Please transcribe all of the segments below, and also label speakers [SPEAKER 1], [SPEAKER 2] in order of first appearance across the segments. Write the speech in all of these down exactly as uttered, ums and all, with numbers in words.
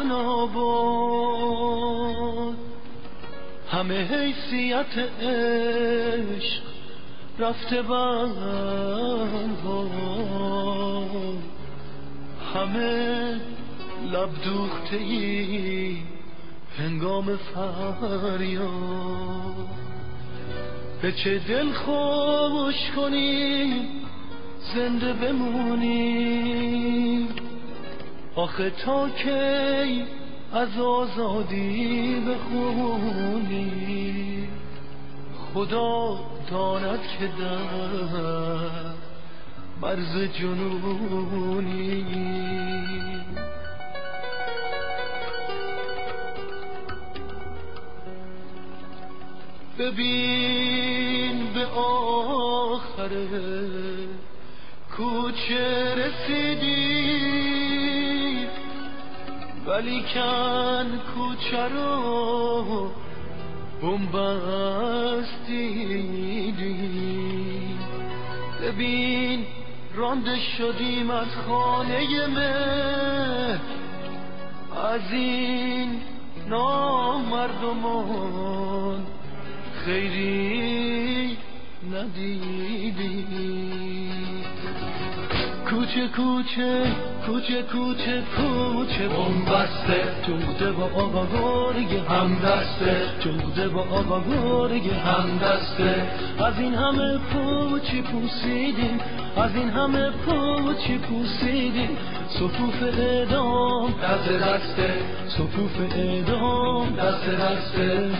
[SPEAKER 1] من آورد، همه حیثیت عشق رفته بنوار، همه لب دوخته‌ای هنگام فریاد. به چه دل خوش کنیم زنده بمونیم، آخه تا کی از آزادی بخونیم. خدا داند که در مرز جنونی. ببین به آخر کوچه رسیدی، ولیکن کوچه رو بن‌بست دیدی. ببین رانده شدیم از خانه مهر، از این نامردمان خیری ندیدی. کوچه کوچه کوچه کوچه کوچه بن‌بسته، جوده با آقا گرگ همدسته، جوده با آقا گرگ همدسته. از این همه پوچی پوسیدیم، از این همه پوچی پوسیدیم، صفوف اعدام دست دسته، صفوف اعدام دست دسته.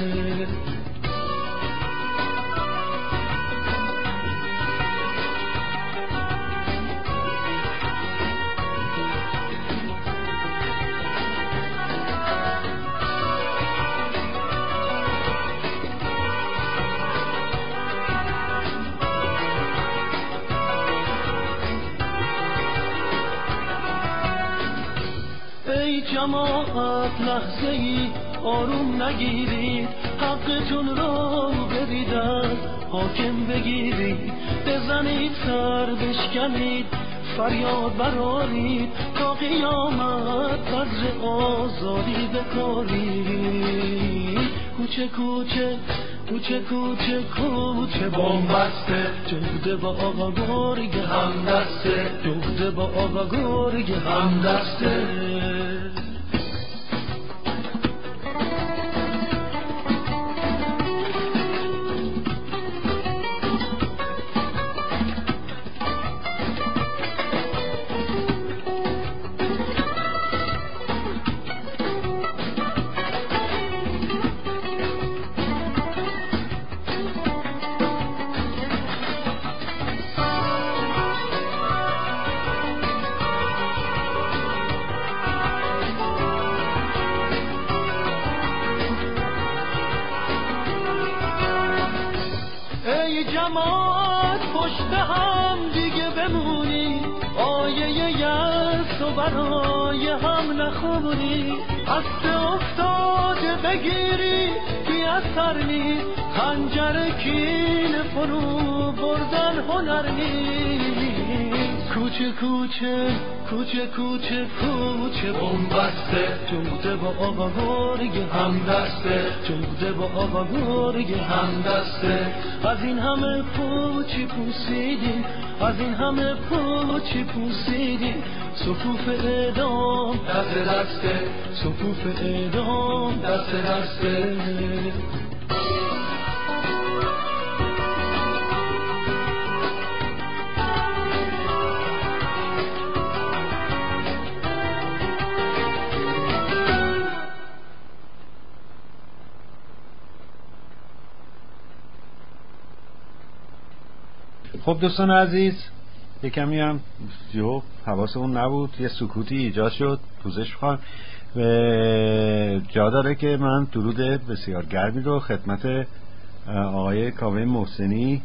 [SPEAKER 1] جماعت لحظه ای آروم نگیرید، حقتون رو بدید از حاکم بگیرید. بزنید سر بشکنید فریاد برارید، تا قیامت بذر آزادی بکارید. کوچه کوچه کوچه کوچه کوچه بن‌بسته، جوده با آقا گرگ همدسته، جوده با آقا گرگ همدسته. جماعت پشت هم دیگه بمونی، آیه یأس و برای هم نخونی. هست افتاده بگیری بی اثر نیست، خنجر کین فرو بردن هنر نیست. کوچه کوچه کوچه کوچه کوچه بن‌بسته، جوده با آقا گرگ همدسته، جوده با آقا گرگ همدسته. از این همه پوچی پوسیدیم، از این همه پوچی پوسیدیم، صفوف اعدام دست دسته، صفوف اعدام دست دسته.
[SPEAKER 2] خب دوستان عزیز، یکمی هم جو حواسمون نبود، یه سکوتی ایجاد شد. پوزش خواهم. جا داره که من درود بسیار گرمی رو خدمت آقای کاوه محسنی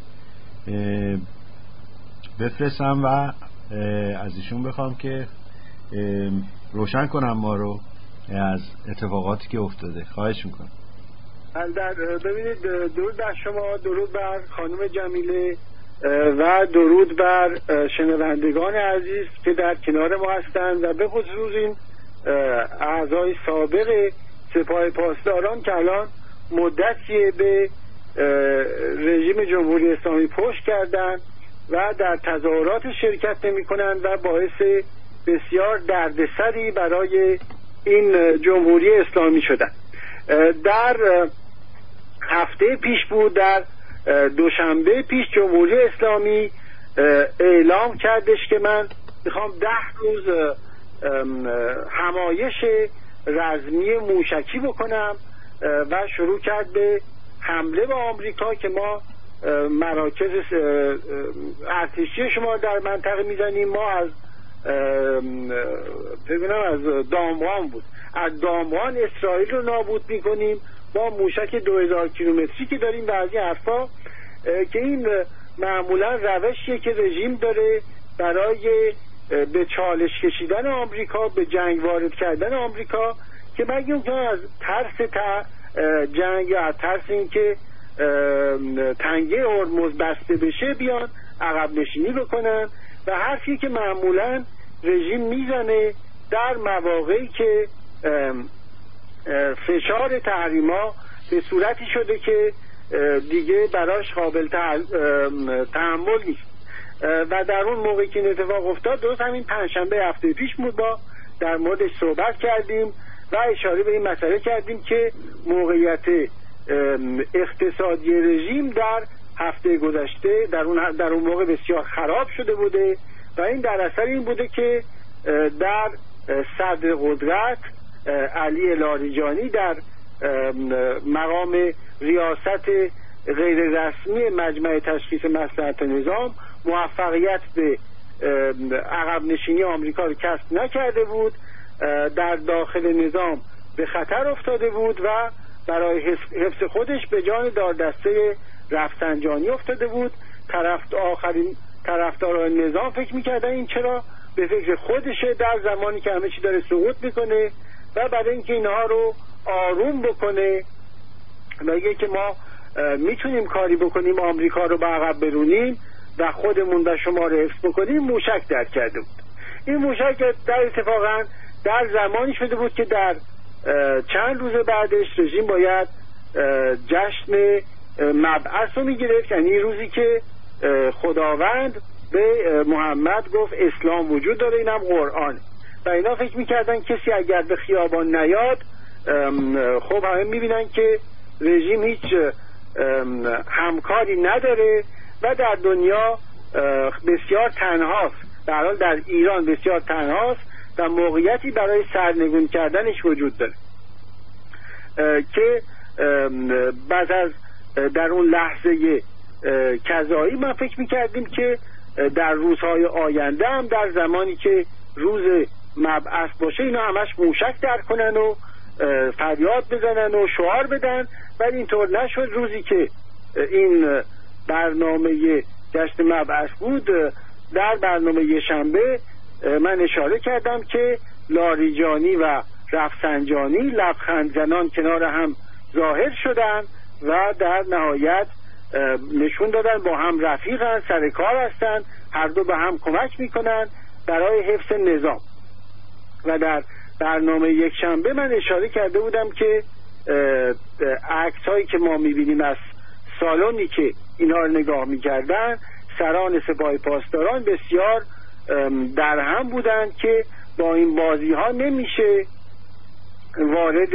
[SPEAKER 2] بفرستم و از ایشون بخوام که روشن کنم ما رو از اتفاقاتی که افتاده. خواهش میکنم.
[SPEAKER 3] ببینید، درود بر شما، درود بر خانم جمیله و درود بر شنوندگان عزیز که در کنار ما هستند و به خصوص این اعضای سابق سپاه پاسداران که الان مدتیه به رژیم جمهوری اسلامی پشت کردن و در تظاهرات شرکت نمی کنند و باعث بسیار دردسری برای این جمهوری اسلامی شدن. در هفته پیش بود، در دوشنبه پیش جمهوری اسلامی اعلام کردش که من میخوام ده روز همایش رزمی موشکی بکنم و شروع کرد به حمله به آمریکا که ما مراکز ارتشی شما در منطقه میزنیم. ما از ببینم از داموان بود از داموان اسرائیل رو نابود میکنیم با موشک دو هزار کیلومتری که داریم و از این حرفا، که این معمولا روشیه که رژیم داره برای به چالش کشیدن آمریکا، به جنگ وارد کردن آمریکا، که مگه که از ترس تا جنگ یا از ترس این که تنگه هرمز بسته بشه بیان عقب نشینی بکنن. و حرفی که معمولا رژیم میزنه در مواقعی که فشار تحریما به صورتی شده که دیگه براش قابل تحمل نیست. و در اون موقعی که این اتفاق افتاد، درست همین پنجشنبه هفته پیش بود، ما در موردش صحبت کردیم و اشاره به این مسئله کردیم که موقعیت اقتصادی رژیم در هفته گذشته در اون در اون موقع بسیار خراب شده بوده و این در اثر این بوده که در صدر قدرت علی لاریجانی در مقام ریاست غیر رسمی مجمع تشخیص مصلحت نظام موفقیت به عقب نشینی آمریکا رو کسب نکرده بود، در داخل نظام به خطر افتاده بود و برای حفظ خودش به جان داردسته رفسنجانی افتاده بود. طرف آخرین طرفداران نظام فکر میکردن این چرا به فکر خودشه در زمانی که همه چی داره سقوط میکنه، و برای اینکه اینها رو آروم بکنه و که ما میتونیم کاری بکنیم آمریکا رو به عقب برونیم و خودمون و شما رو حفظ بکنیم، موشک درک کرده بود. این موشک در اتفاقا در زمانی شده بود که در چند روز بعدش رژیم باید جشن مبعث رو میگرفت، یعنی روزی که خداوند به محمد گفت اسلام وجود داره، اینم قرآن. و اینا فکر میکردن کسی اگر به خیابان نیاد، خب همه میبینن که رژیم هیچ همکاری نداره و در دنیا بسیار تنهاست، در حال در ایران بسیار تنهاست و موقعیتی برای سرنگون کردنش وجود داره که بعد از در اون لحظه کذایی ما فکر میکردیم که در روزهای آینده هم در زمانی که روز مبعث باشه اینا همش موشک در کنن و فریاد بزنن و شعار بدن، ولی اینطور نشد. روزی که این برنامه جشن مبعث بود، در برنامه یه شنبه من اشاره کردم که لاریجانی و رفسنجانی لبخند زنان کنار هم ظاهر شدن و در نهایت نشون دادن با هم رفیقن، سر کار هستن، هر دو به هم کمک میکنن برای حفظ نظام. و در برنامه یک شنبه من اشاره کرده بودم که عکس هایی که ما میبینیم از سالونی که اینها رو نگاه میکردن، سران سپاه پاسداران بسیار در هم بودند که با این بازی ها نمیشه وارد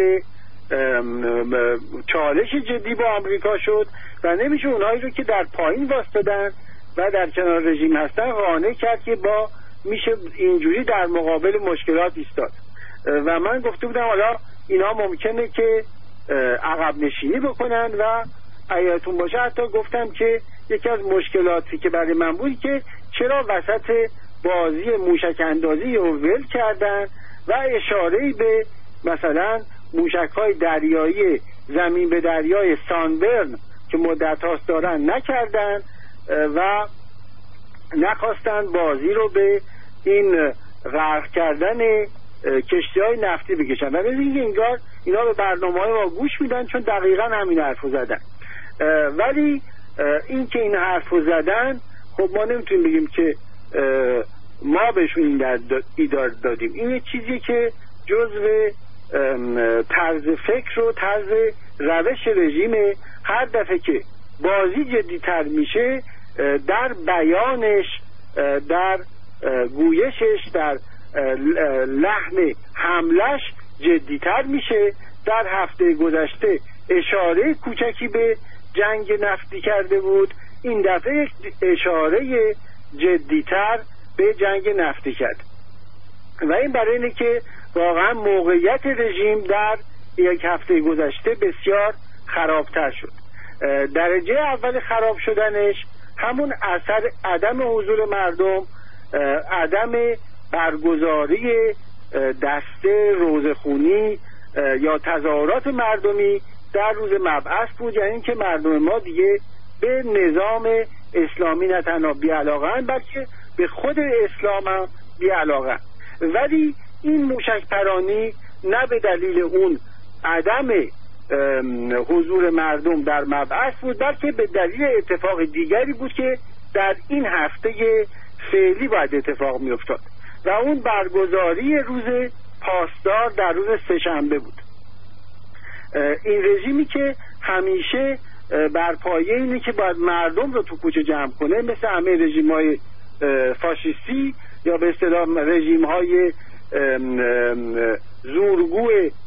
[SPEAKER 3] چالش جدی با آمریکا شد و نمیشه اونهایی رو که در پایین واسطادن و در کنار رژیم هستن قانع کرد که با میشه اینجوری در مقابل مشکلات ایستاد. و من گفته بودم حالا اینا ممکنه که عقب نشینی بکنن و ایاتون باشه، حتی گفتم که یکی از مشکلاتی که برای من بود که چرا وسط بازی موشک اندازی رو ول کردن و اشاره‌ای به مثلا موشک‌های دریایی زمین به دریای سانبرن که مدت هاست دارن نکردن و نخواستن بازی رو به این غرق کردن کشتی‌های نفتی بکشن. و ببینید انگار اینا به برنامه‌های ما گوش میدن چون دقیقاً همین حرفو زدن. ولی این که این حرفو زدن، خب ما نمیتونیم بگیم که ما بهشون این ایدار دادیم. این یه چیزی که جزو طرز فکر و طرز روش رژیم. هر دفعه که بازی جدی‌تر میشه در بیانش، در گویشش، در لحن حملش جدی‌تر میشه. در هفته گذشته اشاره کوچکی به جنگ نفتی کرده بود، این دفعه اشاره جدی‌تر به جنگ نفتی کرد و این برای اینه که واقعا موقعیت رژیم در یک هفته گذشته بسیار خرابتر شد. درجه اول خراب شدنش همون اثر عدم حضور مردم، عدم برگزاری دسته روزخونی یا تظاهرات مردمی در روز مبعث بود، یعنی اینکه مردم ما دیگه به نظام اسلامی نه تنها بی‌علاقه‌اند بلکه به خود اسلام هم بی‌علاقه‌اند. ولی این موشک پرانی نه به دلیل اون عدم حضور مردم در مبعث بود، بلکه به دلیل اتفاق دیگری بود که در این هفته فعلی باید اتفاق می افتاد و اون برگزاری روز پاسدار در روز سه‌شنبه بود. این رژیمی که همیشه بر پایه اینه که باید مردم رو تو کوچه جمع کنه، مثل همه رژیم‌های فاشیستی یا به اصطلاح رژیم‌های زورگو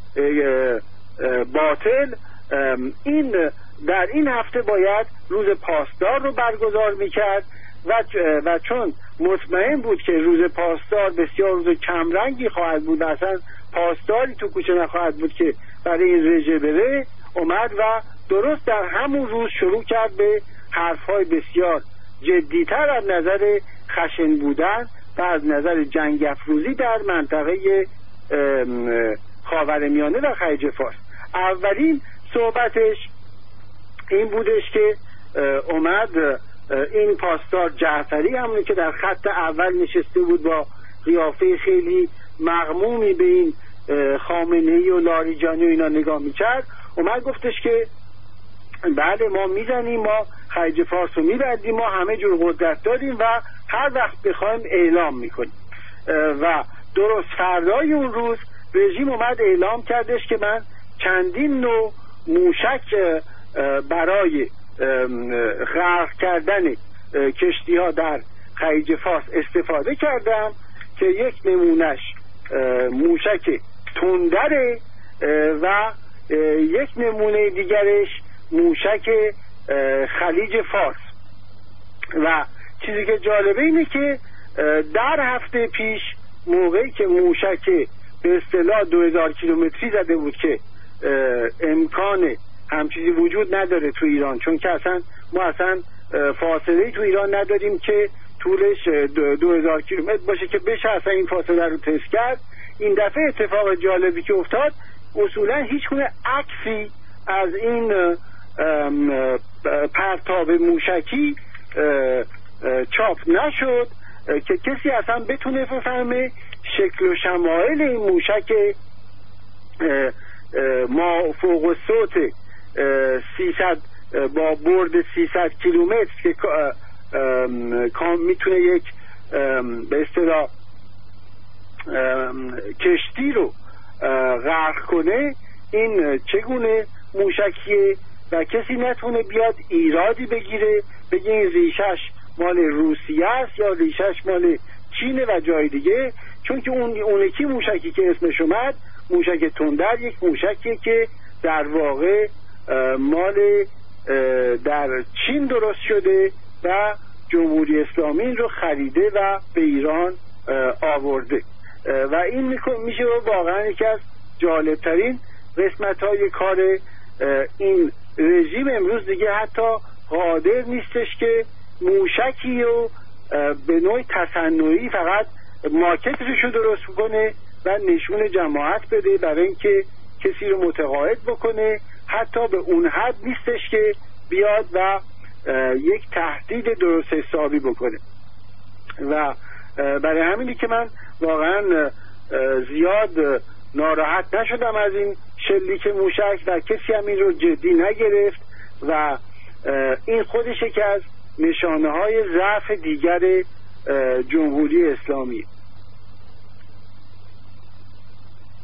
[SPEAKER 3] باطل، این در این هفته باید روز پاسدار رو برگزار میکرد و و چون مطمئن بود که روز پاسدار بسیار روز کمرنگی خواهد بود، اصلا پاسداری تو کوچه نخواهد بود که برای این رژه بره، اومد و درست در همون روز شروع کرد به حرفهای بسیار جدیتر از نظر خشن بودن و از نظر جنگ افروزی در منطقه خاورمیانه و خلیج فارس. اولین صحبتش این بودش که اومد این پاسدار جعفری، همونی که در خط اول نشسته بود با قیافه خیلی مغمومی به این خامنه‌ای و لاریجانی و اینا نگاه میکرد، اومد گفتش که بله ما میزنیم، ما خلیج فارس رو میبندیم، ما همه جور قدرت داریم و هر وقت بخوایم اعلام میکنیم. و درست فردای اون روز رژیم اومد اعلام کردش که من چندین نوع موشک برای غرق کردن کشتی ها در خلیج فارس استفاده کردم که یک نمونش موشک تندره و یک نمونه دیگرش موشک خلیج فارس. و چیزی که جالبه اینه که در هفته پیش موقعی که موشک به اصطلاح دو هزار کیلومتری زده بود که امکان همچیزی وجود نداره تو ایران، چون که اصلا ما اصلا فاصله تو ایران نداریم که طولش دو هزار کیلومتر باشه که بشه اصلا این فاصله رو تست کرد. این دفعه اتفاق جالبی که افتاد، اصولا هیچ گونه عکسی از این پرتاب موشکی چاپ نشد که کسی اصلا بتونه بفهمه شکل و شمایل این موشک ما فوق الصوت سیصد با برد سیصد کیلومتر که میتونه یک به اصطلاح کشتی رو غرق کنه، این چگونه موشکیه و کسی نتونه بیاد ایرادی بگیره بگه این ریشش مال روسیه است یا ریشش مال چینه و جای دیگه، چون که اون اونکی موشکی که اسمش اومد موشک تندر یک موشکیه که در واقع مال در چین درست شده و جمهوری اسلامی رو خریده و به ایران آورده و این میشه واقعا یکی از جالبترین قسمت های کار این رژیم. امروز دیگه حتی قادر نیستش که موشکی رو به نوع تصنعی فقط ماکتش رو درست کنه و نشون جماعت بده برای اینکه کسی رو متقاعد بکنه، حتی به اون حد نیستش که بیاد و یک تهدید درست حسابی بکنه. و برای همینی که من واقعا زیاد ناراحت نشدم از این شلیک موشک و کسی هم این رو جدی نگرفت و این خودش یکی از نشانه های ضعف دیگر جمهوری اسلامی.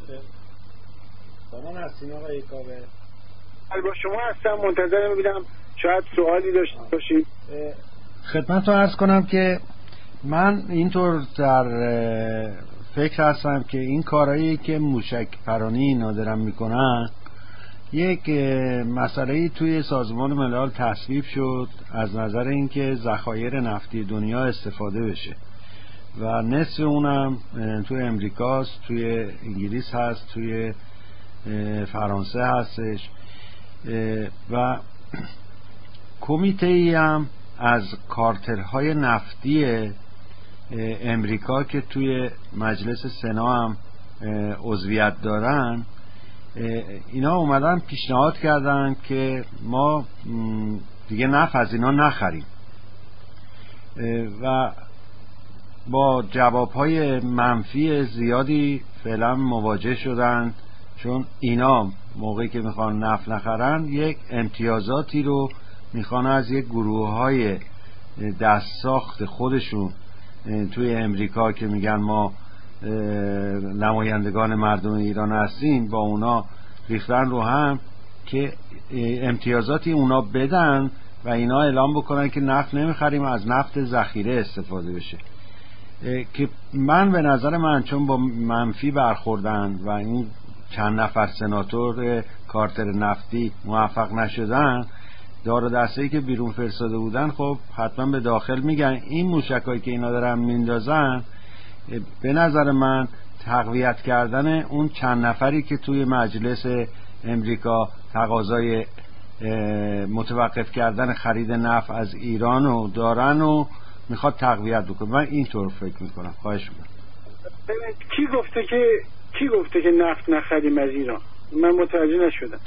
[SPEAKER 2] با من هستین آقای کاوه؟
[SPEAKER 3] با شما هستم، منتظر می‌بینم شاید سوالی داشته باشید.
[SPEAKER 2] خدمت رو عرض کنم که من اینطور در فکر هستم که این کارهایی که موشک پرانی اینا دارن میکنن، یک مسئله توی سازمان ملل تصویب شد از نظر اینکه ذخایر نفتی دنیا استفاده بشه و نصف اونم توی امریکاست، توی انگلیس هست، توی فرانسه هستش و کمیته ای هم از کارترهای نفتی امریکا که توی مجلس سنا هم عضویت دارن، اینا اومدن پیشنهاد کردن که ما دیگه نفت از اینا نخریم و با جوابهای منفی زیادی فعلا مواجه شدن، چون اینا موقعی که میخوان نفت نخرن یک امتیازاتی رو میخوان از یک گروه های دست ساخت خودشون توی امریکا که میگن ما نمایندگان مردم ایران هستیم، با اونا ریختن رو هم که امتیازاتی اونا بدن و اینا اعلام بکنن که نفت نمیخریم، از نفت ذخیره استفاده بشه. که من به نظر من چون با منفی برخوردن و این چند نفر سناتور کارتر نفتی موفق نشدن، دار و دسته‌ای که بیرون فرستاده بودن خب حتما به داخل میگن. این موشکایی که اینا دارن میندازن به نظر من تقویت کردن اون چند نفری که توی مجلس امریکا تقاضای متوقف کردن خرید نفت از ایران رو دارن و میخواد تقویت بکنه. من اینطور فکر میکنم. خواهش میکنم.
[SPEAKER 3] کی گفته که کی گفته که نفت نخریم از ایران؟ من متوجه نشدم.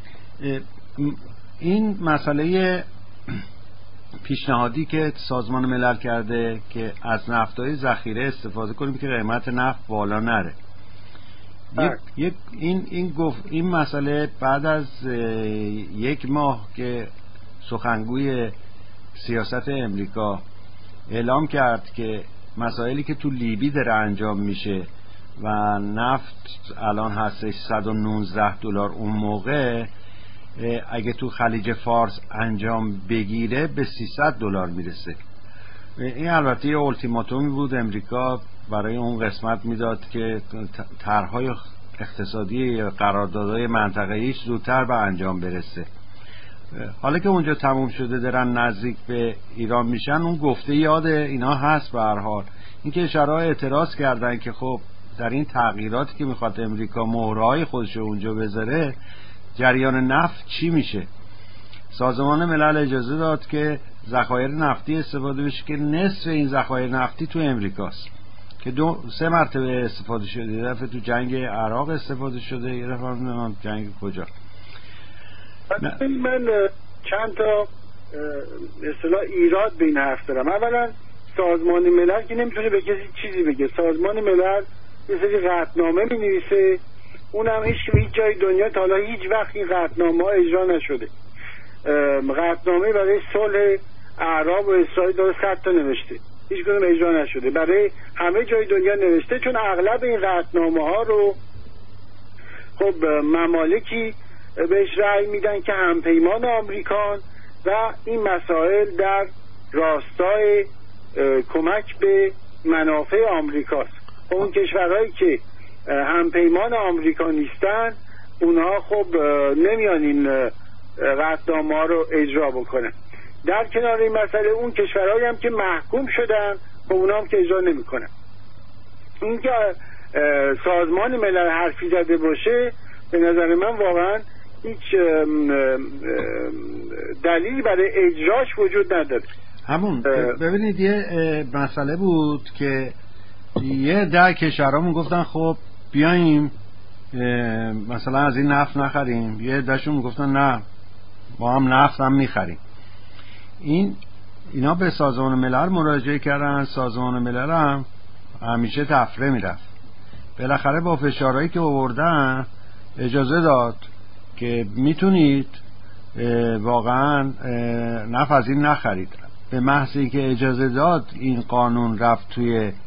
[SPEAKER 2] این مسئله پیشنهادی که سازمان ملل کرده که از نفت‌های ذخیره استفاده کنیم که قیمت نفت بالا نره. یک, یک این این گفت این مسئله بعد از یک ماه که سخنگوی سیاست امریکا اعلام کرد که مسائلی که تو لیبی داره انجام میشه و نفت الان هستش صد و نوزده دلار، اون موقع اگه تو خلیج فارس انجام بگیره به سیصد دلار میرسه. این البته یه التیماتومی بود امریکا برای اون قسمت میداد که طرح‌های اقتصادی قراردادهای منطقه‌ایش زودتر به انجام برسه. حالا که اونجا تموم شده دارن نزدیک به ایران میشن، اون گفته یاد اینا هست. به هر حال این کشورها اعتراض کردن که خب در این تغییراتی که میخواد امریکا مهرهای خودش اونجا بذاره، جریان نفت چی میشه؟ سازمان ملل اجازه داد که ذخایر نفتی استفاده بشه که نصف این ذخایر نفتی تو امریکاست که دو سه مرتبه استفاده شده. یه دفعه تو جنگ عراق استفاده شده، یه دفعه نمیدونم جنگ کجا.
[SPEAKER 3] من چند تا اصطلاح ایراد به این حرف دارم. اولا سازمان ملل که نمیتونه به کسی چیزی بگه. سازمان ملل یه سری قطعنامه مینویسه، اونم هیچ هیچ جای دنیا تا حالا هیچ وقت این قطعنامه ها اجرا نشده. قطعنامه برای صلح اعراب و اسرائیل داره صد تا نوشته، هیچ کدوم اجرا نشده. برای همه جای دنیا نوشته، چون اغلب این قطعنامه ها رو خب ممالکی بهش رأی میدن که همپیمان آمریکان و این مسائل در راستای کمک به منافع آمریکاست. اون کشورهایی که همپیمان آمریکا نیستن، اونها خب نمیان این قطعنامه ها رو اجرا بکنن. در کنار این مسئله اون کشورهایی هم که محکوم شدن، خب اونها هم که اجرا نمیکنن. این که سازمان ملل حرفی زده باشه، به نظر من واقعا هیچ دلیلی برای اجراش وجود نداره.
[SPEAKER 2] همون ببینید یه مسئله بود که یه ده کشورامون گفتن خب بیاییم مثلا از این نفت نخریم، یه دهشون گفتن نه ما هم نفت هم میخریم. این اینا به سازمان ملل مراجعه کردن، سازمان ملل هم همیشه تفره میرفت. بالاخره با فشارهایی که آوردن اجازه داد که میتونید واقعا نفت از این نخرید. به محض اینکه اجازه داد این قانون رفت توی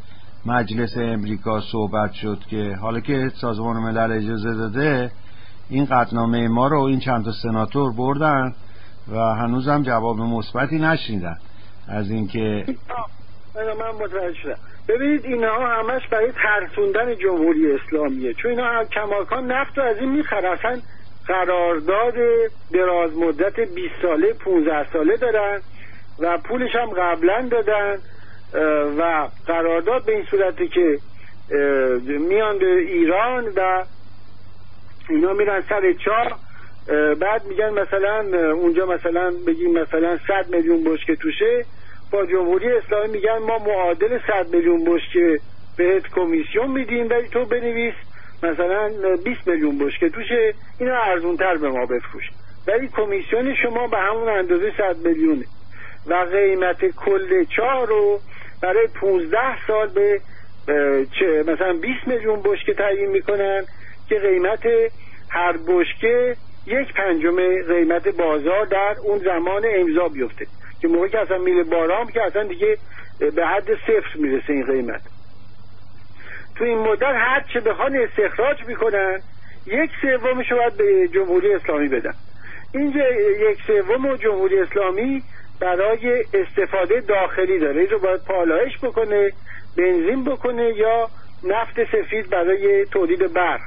[SPEAKER 2] مجلس امریکا صحبت شد که حالا که سازمان ملل اجازه داده این قطعنامه ما رو این چند تا سناتور بردن و هنوزم جواب مثبتی نشنیدن از اینکه
[SPEAKER 3] من متوجه شدم. ببینید اینها همش برای ترسوندن جمهوری اسلامیه، چون اینا کماکان نفت رو از این میخرن، قرارداد دراز مدت بیست ساله پانزده ساله دارن و پولش هم قبلا دادن و قرارداد به این صورته که میان به ایران و اینا میرن سر چاه، بعد میگن مثلا اونجا مثلا بگیم مثلا صد میلیون بشکه توشه، با جمهوری اسلامی میگن ما معادل صد میلیون بشکه بهت کمیسیون میدیم ولی تو بنویس مثلا بیست میلیون بشکه توشه، اینا ارزونتر به ما بفروش، ولی کمیسیون شما به همون اندازه صد میلیونه و قیمت کل چاه رو برای پانزده سال به چه مثلا بیست میلیون بشکه تعیین میکنن که قیمت هر بشکه یک پنجم قیمت بازار در اون زمان امضا بیفته، که موقعی که اصلا میره بارام که اصلا دیگه به حد صفر میرسه این قیمت. تو این مدت هر چه بخوان استخراج میکنن یک سومش رو باید به جمهوری اسلامی بدن. اینجا یک سوم جمهوری اسلامی برای استفاده داخلی داره، این رو باید پالایش بکنه، بنزین بکنه یا نفت سفید برای تولید برق.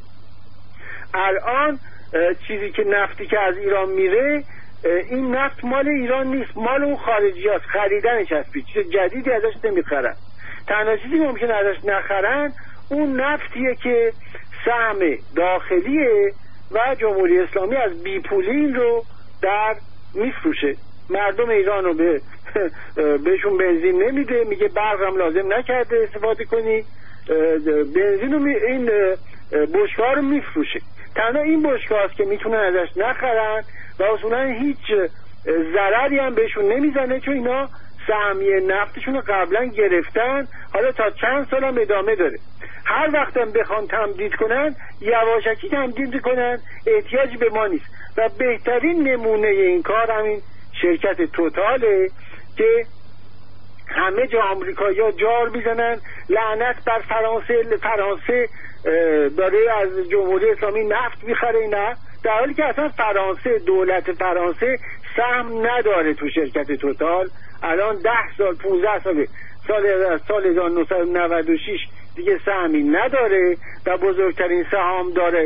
[SPEAKER 3] الان چیزی که نفتی که از ایران میره، این نفت مال ایران نیست، مال اون خارجی هست، خریدنش هست، چیز جدیدی ازش نمیخرن. تنها چیزی ممکنه ازش نخرن اون نفتیه که سهم داخلیه و جمهوری اسلامی از بیپولین رو در میفروشه. مردم ایران رو به بهشون بنزین نمیده، میگه برقم لازم نکرده استفاده کنی، بنزین رو می این بشکه‌ها رو میفروشه. تنها این بشکه هست که میتونن ازش نخرن و اصولا هیچ ضرری هم بهشون نمیزنه، چون اینا سهمیه نفتشون رو قبلا گرفتن، حالا تا چند سال هم ادامه داره. هر وقت هم بخوان تمدید کنن یواشکی تمدید کنن، احتیاجی به ما نیست. و بهترین نمونه این کار همین شرکت توتاله که همه جا آمریکایی‌ها جار میزنن لعنت بر فرانسه، فرانسه داره از جمهوری اسلامی نفت میخره، نه، در حالی که اصلا فرانسه، دولت فرانسه سهم نداره تو شرکت توتال. الان ده سال پونزده سال سال سال هزار و نهصد و نود و شش دیگه سهمی نداره و بزرگترین سهام داره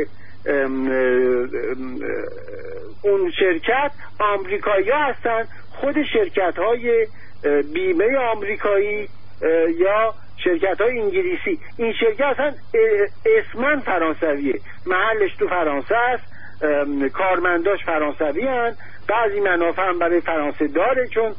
[SPEAKER 3] اون شرکت آمریکایی ها هستن، خود شرکت های بیمه آمریکایی یا شرکت های انگلیسی. این شرکت اصلا اسمن فرانسویه، محلش تو فرانسه است، کارمنداش فرانسوی هن، بعضی منافع هم برای فرانسه داره چون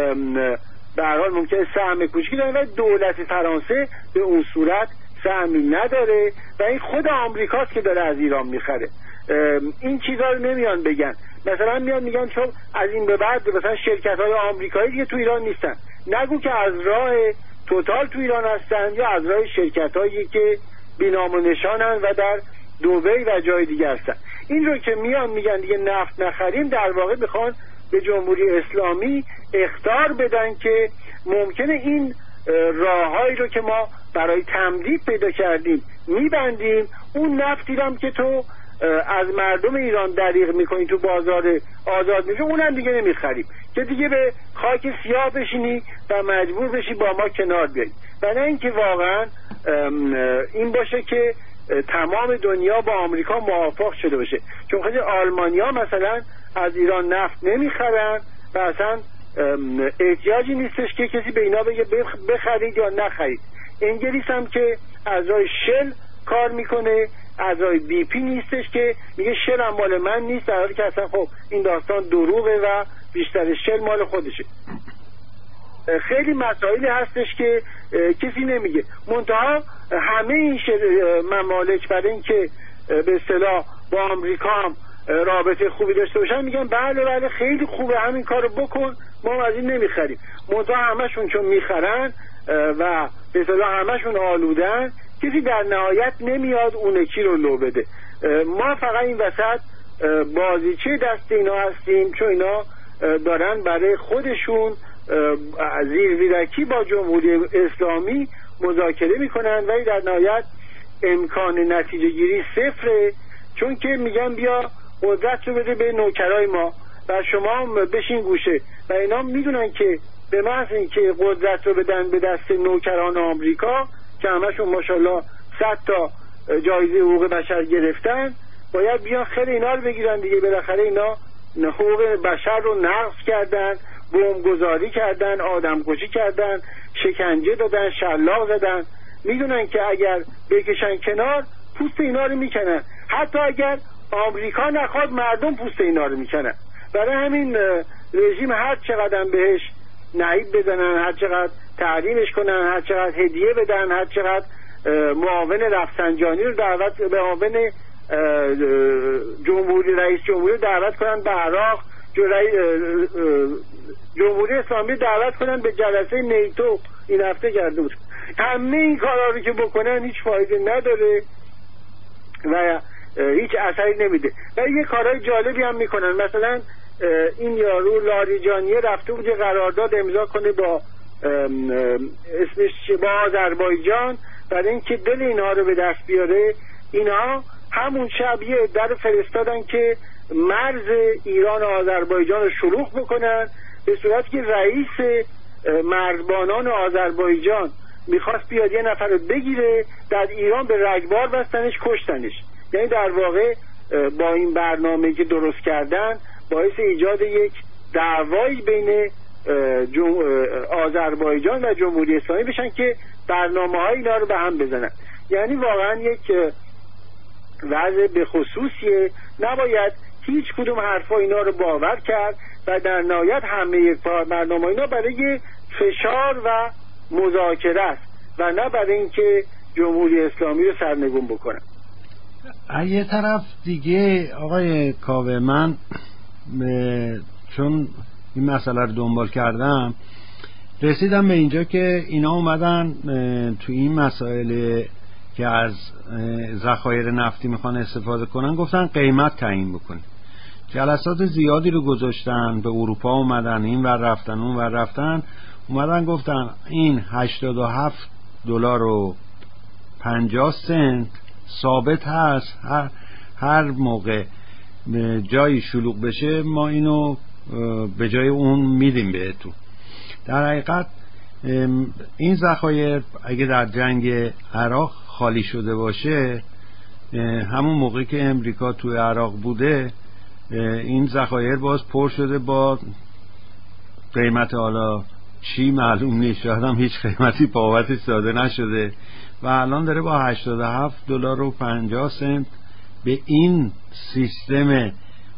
[SPEAKER 3] به هر حال ممکنه سهم کوچکی داره و دولت فرانسه به اون صورت سهمی نداره و این خود آمریکاست که داره از ایران میخره. این چیزا رو نمیان بگن، مثلا میان میگن چون از این به بعد مثلا شرکت های آمریکایی دیگه تو ایران نیستن، نگو که از راه توتال تو ایران هستن یا از راه شرکت هایی که بینام و نشانن و در دبی و جای دیگه هستن. این رو که میان میگن دیگه نفت نخریم، در واقع میخوان به جمهوری اسلامی اخطار بدن که ممکنه این راههایی رو که ما برای تمدید پیدا کردیم میبندیم، اون نفتی هم که تو از مردم ایران دریغ میکنی تو بازار آزاد میشه اونم دیگه نمیخریم، که دیگه به خاک سیاه بشینی و مجبور بشی با ما کنار بیایی. و نه اینکه واقعا این باشه که تمام دنیا با آمریکا موافق شده باشه، چون خیلی آلمانیا مثلا از ایران نفت نمیخرن و اصلا احتیاجی نیستش که کسی به اینا بگه بخرید یا نخرید. انگلیس هم که از راه شل کار میکنه، از راه بی پی نیستش که میگه شل هم مال من نیست، در حالی که اصلا خب این داستان دروغه و بیشتر شل مال خودشه. خیلی مسائلی هستش که کسی نمیگه، منتها همه این ممالک برای این که به اصطلاح با آمریکا هم رابطه خوبی داشته باشن میگن بله بله خیلی خوبه همین کارو بکن، ما از این نمیخریم. منتها همشون چون میخرن و به اصطلاح همشون آلودن، کسی در نهایت نمیاد اون یکی رو لو بده. ما فقط این وسط بازیچه دست اینا هستیم، چون اینا دارن برای خودشون زیرزیرکی با جمهوری اسلامی مذاکره میکنن ولی در نهایت امکان نتیجه گیری صفره، چون که میگن بیا قدرت رو بده به نوکرای ما و شما هم بشین گوشه و اینا میدونن که به محض اینکه قدرت رو بدن به دست نوکران آمریکا که همشون ماشاءالله صد تا جایزه حقوق بشر گرفتن، باید بیان خیلی اینا رو بگیرن دیگه. بالاخره اینا حقوق بشر رو نقض کردن، بمبگذاری کردن، آدم کشی کردن، شکنجه دادن، شلاق زدن. میدونن که اگر بکشن کنار پوست اینا رو میکنن، حتی اگر آمریکا نخواد مردم پوست اینا رو میکنن. برای همین رژیم هر چقدر بهش نعیب بزنن، هر چقدر تحریمش کنن، هر چقدر هدیه بدن، هر چقدر معاون رفسنجانی رو دعوت به معاون جمهوری رئیس جمهوری دعوت کنن به عراق، جمهوری اسلامی دعوت کنن به جلسه نیتو این هفته کرده بود. همه این کارا رو که بکنن هیچ فایده نداره و هیچ اثری نمیده. و یه کارهای جالبی هم میکنن. مثلا این یارو لاریجانیه رفته بود یه قرارداد امضا کنه با اسمش با آذربایجان برای اینکه دل اینها رو به دست بیاره. اینها همون شب یه در فرستادن که مرز ایران و آذربایجان رو شلوغ بکنن، به صورتی که رئیس مرزبانان آذربایجان میخواست بیاد یه نفر رو بگیره، در ایران به رگبار بستنش، کشتنش. یعنی در واقع با این برنامه که درست کردن باعث ایجاد یک دعوایی بین آذربایجان و جمهوری اسلامی بشن که برنامه های اینا رو به هم بزنن. یعنی واقعا یک وضع به خصوصیه، نباید هیچ کدوم حرفا اینا رو باور کرد و در نهایت همه یک برنامه اینا برای فشار و مذاکره است و نه برای اینکه جمهوری اسلامی رو سرنگون بکنن.
[SPEAKER 2] یه طرف دیگه آقای کاوه، من چون این مسئله رو دنبال کردم رسیدم به اینجا که اینا اومدن تو این مسائل که از ذخایر نفتی میخوان استفاده کنن گفتن قیمت تعیین بکنید. جلسات زیادی رو گذاشتن، به اروپا اومدن، این ور رفتن اون ور رفتن، اومدن گفتن این هشتاد و هفت دلار و پنجاه سنت ثابت هست، هر, هر موقع جایی شلوغ بشه ما اینو به جای اون میدیم بهتون. در حقیقت این ذخایر اگه در جنگ عراق خالی شده باشه، همون موقعی که امریکا توی عراق بوده این ذخایر باز پر شده با قیمت حالا چی معلوم نیست، شاید هم هیچ قیمتی بابتش داده نشده و الان داره با هشتاد و هفت دلار و پنجاه سنت به این سیستم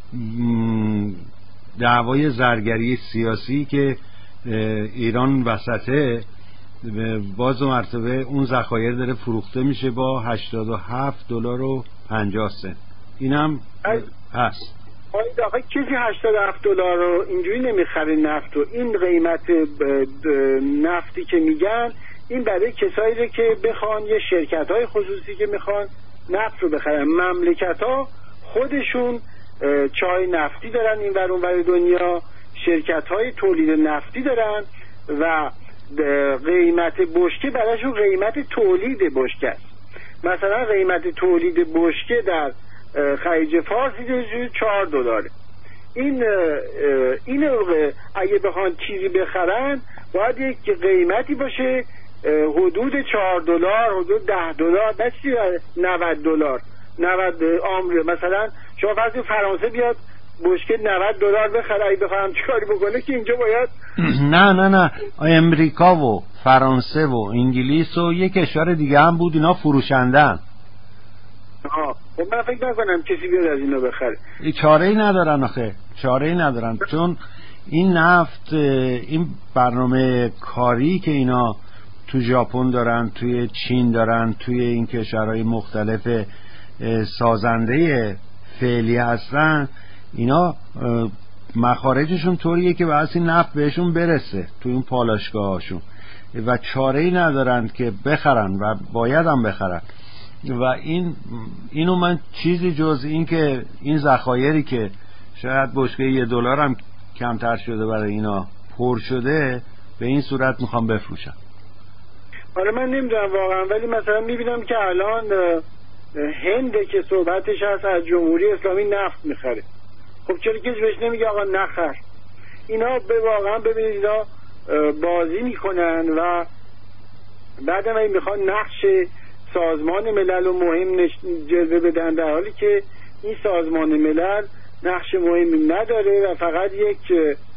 [SPEAKER 2] دعوای زرگری سیاسی که ایران وسطه باز و مرتبه اون ذخایر داره فروخته میشه با هشتاد و هفت دلار و پنجاه سنت. اینم هست.
[SPEAKER 3] آقا کسی هشتاد و هفت دلار رو اینجوری نمیخره نفت و این قیمت نفتی که میگن این برای کسایی که بخوان، یه شرکت های خصوصی که میخوان نفت رو بخرن. مملکت ها خودشون چای نفتی دارن این ور اون ور دنیا، شرکت های تولید نفتی دارن و قیمت بشکه براشون قیمت تولید بشکه است. مثلا قیمت تولید بشکه در خلیج فارس چهار دلاره. این این اگه بخوان چیزی بخرن باید یک قیمتی باشه حدود چهار دلار، حدود ده دلار، نه چیزی نود دلار، نود آمریکا. مثلا شما فرض فرانسه بیاد بشکه نود دلار بخره، اگه بخوام چیکاری بکنه که اینجا باید
[SPEAKER 2] نه نه نه امریکا و فرانسه و انگلیس و یک کشور دیگه هم بود اینا فروشندن.
[SPEAKER 3] آها خب من فکر نکنم کسی بیاد از اینا بخره.
[SPEAKER 2] چاره ای ندارن آخه، چاره ای ندارن چون این نفت، این برنامه کاری که اینا تو ژاپن دارن، توی چین دارن، توی این کشورهای مختلف سازنده فعلی هستن، اینا مخارجشون طوریه که واسه نفت بهشون برسه تو این پالایشگاه هاشون و چاره ای ندارن که بخرن و باید هم بخرن. و این اینو من چیزی جز این که این ذخایری که شاید بشکه یه دلار هم کمتر شده برای اینا پر شده، به این صورت میخوام بفروشم.
[SPEAKER 3] حالا من نمیدونم واقعا، ولی مثلا میبینم که الان هند که صحبتش هست از جمهوری اسلامی نفت میخره. خب چرا کسی بهش نمیگه آقا نخر؟ اینا به واقعا ببینید اینا بازی میکنن و بعدم این میخوان نقش سازمان ملل رو مهم جلوه بدن، در حالی که این سازمان ملل نقش مهمی نداره و فقط یک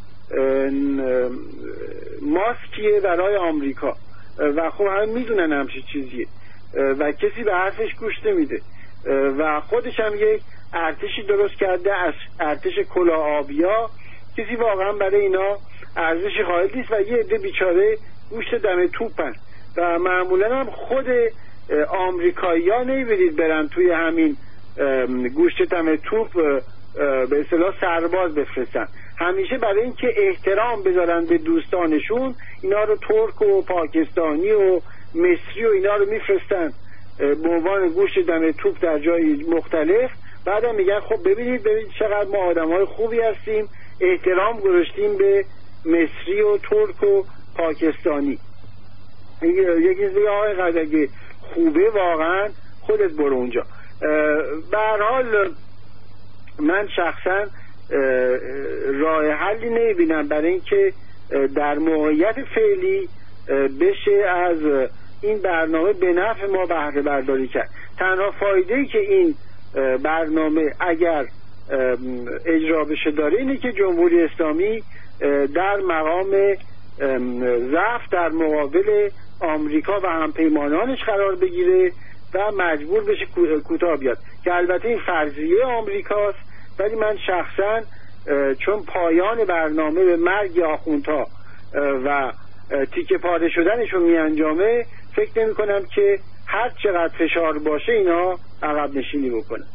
[SPEAKER 3] ماسکیه برای آمریکا و خب همه میدونن همچین چیزیه و کسی به حرفش گوش نمیده و خودش هم یک ارتشی درست کرده، ارتش کلاه آبیا. کسی واقعا برای اینا ارزشی قائل نیست و یه عده بیچاره گوشت دم توپن و معمولا هم خود آمریکایی‌ها نمی‌بینید برن توی همین گوشت دم توپ به اصطلاح سرباز بفرستن. همیشه برای اینکه احترام بذارن به دوستانشون اینا رو ترک و پاکستانی و مصری و اینا رو میفرستن به عنوان گوشت دم توپ در جای مختلف. بعدم میگن خب ببینید ببینید چقدر ما آدم‌های خوبی هستیم، احترام گذاشتیم به مصری و ترک و پاکستانی. یکی دیگه آقای قدگی خوبه واقعا خودت برو اونجا. به هر حال من شخصا راه حلی نمیبینم برای اینکه در موقعیت فعلی بشه از این برنامه به نفع ما بهره برداری کرد. تنها فایده‌ای که این برنامه اگر اجرا بشه داره اینه که جمهوری اسلامی در مقام ضعف در مقابل آمریکا و همپیمانانش قرار بگیره و مجبور بشه کوتاه بیاد، که البته این فرضیه آمریکاست. ولی من شخصا چون پایان برنامه به مرگ آخوندها و تیکه پاره شدنشون می انجامه، فکر نمی کنم که هر چقدر فشار باشه اینا عقب نشینی بکنه.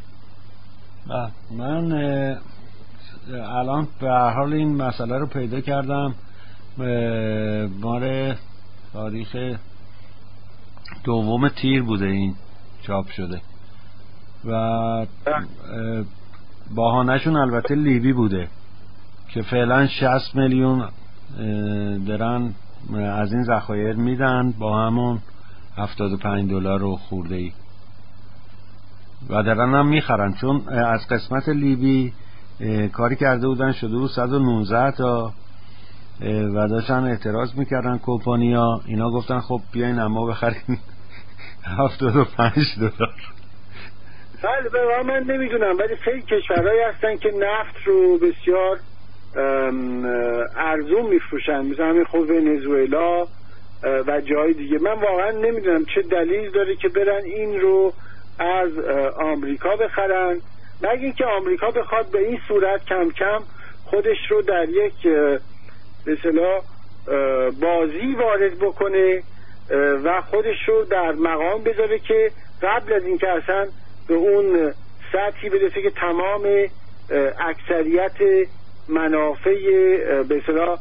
[SPEAKER 2] من الان به هر حال این مسئله رو پیدا کردم، ماره تاریخ دوم تیر بوده این چاپ شده و بهانه‌شون البته لیبی بوده که فعلا شصت میلیون درن از این ذخایر میدن با همون هفتاد و پنج دلار و خورده ای و درن هم میخرن، چون از قسمت لیبی کاری کرده بودن شده بود صد و نوزده تا و داشتن اعتراض میکردن کمپانیا. اینا گفتن خب بیاین اما بخرین هفتاد و پنج دلار.
[SPEAKER 3] بله من نمیدونم، ولی خیلی کشورهایی هستن که نفت رو بسیار ارزون میفروشن، مثل همین خود ونزوئلا و جای دیگه. من واقعا نمیدونم چه دلیل داره که برن این رو از آمریکا بخرن، مگه اینکه آمریکا بخواد به این صورت کم کم خودش رو در یک به اصطلاح بازی وارد بکنه و خودش رو در مقام بذاره که قبل از اینکه اصلا به اون سطحی برسه که تمام اکثریت منافع به اصطلاح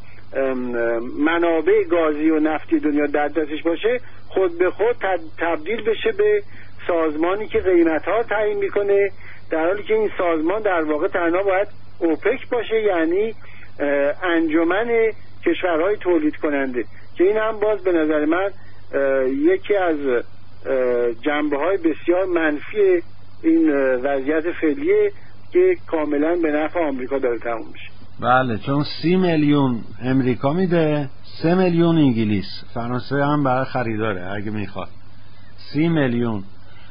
[SPEAKER 3] منابع گازی و نفتی دنیا در دستش باشه، خود به خود تبدیل بشه به سازمانی که قیمت‌ها تعیین میکنه، در حالی که این سازمان در واقع تنها باید اوپک باشه، یعنی انجمن کشورهای تولید کننده، که این هم باز به نظر من یکی از جنبه‌های بسیار منفی این وضعیت فعلیه که کاملا به نفع آمریکا داره تموم میشه.
[SPEAKER 2] بله، چون سی میلیون امریکا میده، سه میلیون انگلیس، فرانسه هم برای خریداره اگه میخواد. سی میلیون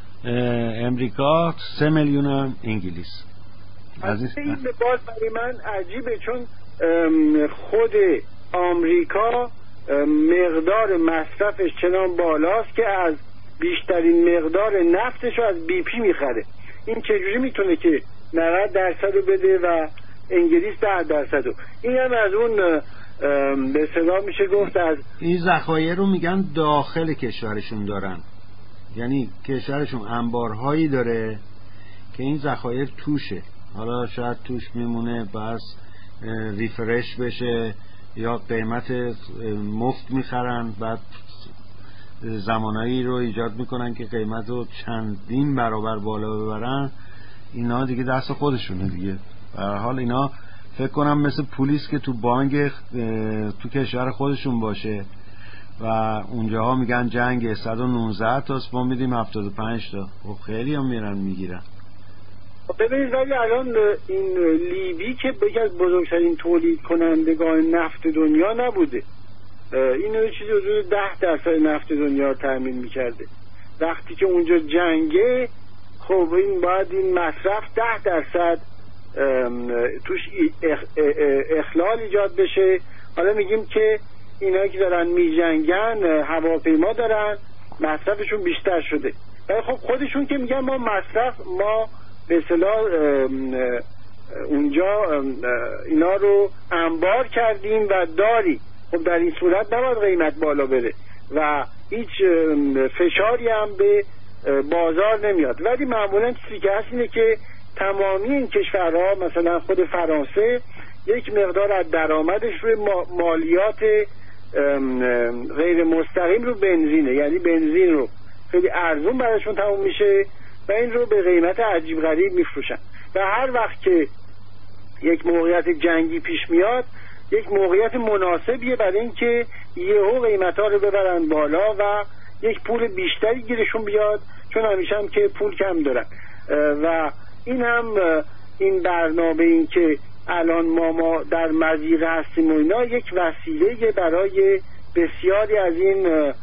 [SPEAKER 2] امریکا، سه میلیون هم انگلیس.
[SPEAKER 3] از این باز برای من عجیبه، چون خود آمریکا مقدار مصرفش چنان بالاست که از بیشترین مقدار نفتش رو از بی پی میخره. این چجوری میتونه که نود درصد رو بده و انگلیس ده درصد رو؟ این هم از اون به اصطلاح میشه گفت از
[SPEAKER 2] این ذخایر رو میگن داخل کشورشون دارن، یعنی کشورشون انبارهایی داره که این ذخایر توشه، حالا شاید توش میمونه بس ریفرش بشه یا قیمت مفت میخرن، بعد زمانایی رو ایجاد میکنن که قیمت رو چندین برابر بالا ببرن. اینا دیگه دست خودشونه دیگه. به هر حال اینا فکر کنم مثل پولیس که تو بانک تو کشور خودشون باشه و اونجاها میگن جنگ صد و نوزده تاست، ما میدیم هفتاد و پنج تا. خب خیلی هم میرن میگیرن.
[SPEAKER 3] ببینید ولی الان این لیبی که یکی از بزرگترین تولید کنندگان نفت دنیا نبوده، این یه چیزی حدود ده درصد نفت دنیا رو تامین میکرده. وقتی که اونجا جنگه، خب این باید این مصرف ده درصد توش اخلال ایجاد بشه. حالا میگیم که اینا که دارن میجنگن هواپیما دارن، مصرفشون بیشتر شده، ولی خب خودشون که میگن ما مصرف ما به اصطلاح اونجا اینا رو انبار کردیم و داری. خب در این صورت نباید قیمت بالا بره و هیچ فشاری هم به بازار نمیاد. ولی معمولا چیزی که هست اینه که تمامی این کشورها، مثلا خود فرانسه، یک مقدار از درآمدش روی مالیات غیر مستقیم رو بنزینه، یعنی بنزین رو خیلی ارزون براشون تموم میشه و این رو به قیمت عجیب غریب میفروشن و هر وقت که یک موقعیت جنگی پیش میاد، یک موقعیت مناسبیه برای اینکه یهو قیمت‌ها رو ببرن بالا و یک پول بیشتری گیرشون بیاد، چون همیشه هم که پول کم دارن. و این هم این برنامه این که الان ما ما در مضیقه هستیم و اینا یک وسیله برای بسیاری از این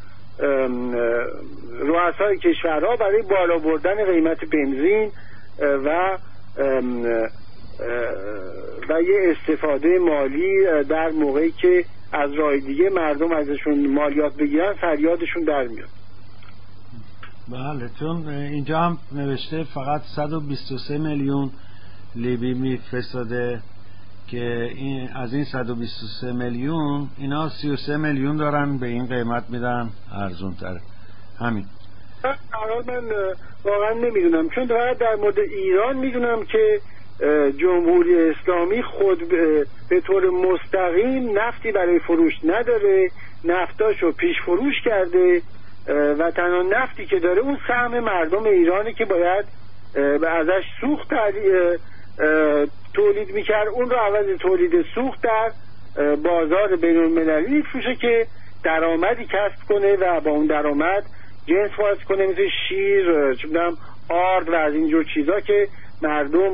[SPEAKER 3] رؤسای کشورها برای بالا بردن قیمت بنزین و و یه استفاده مالی در موقعی که از راه دیگه مردم ازشون مالیات بگیرن فریادشون در میاد.
[SPEAKER 2] بله، چون اینجا هم نوشته فقط صد و بیست و سه میلیون لیبی میفرستاده که این از این صد و بیست و سه میلیون اینا سی و سه میلیون دارن به این قیمت میدن ارزون تره. همین.
[SPEAKER 3] الان من واقعا نمیدونم، چون در مورد ایران میدونم که جمهوری اسلامی خود به طور مستقیم نفتی برای فروش نداره، نفتاشو پیش فروش کرده و تنها نفتی که داره اون سهم مردم ایرانه که باید ازش سوخت تولید میکرد، اون رو عوض تولید سوخت در بازار بین‌المللی میفروشه که درآمدی کسب کنه و با اون درآمد جنس فاز کنه، مثل شیر، چه می‌دونم آرد و از اینجور چیزا که مردم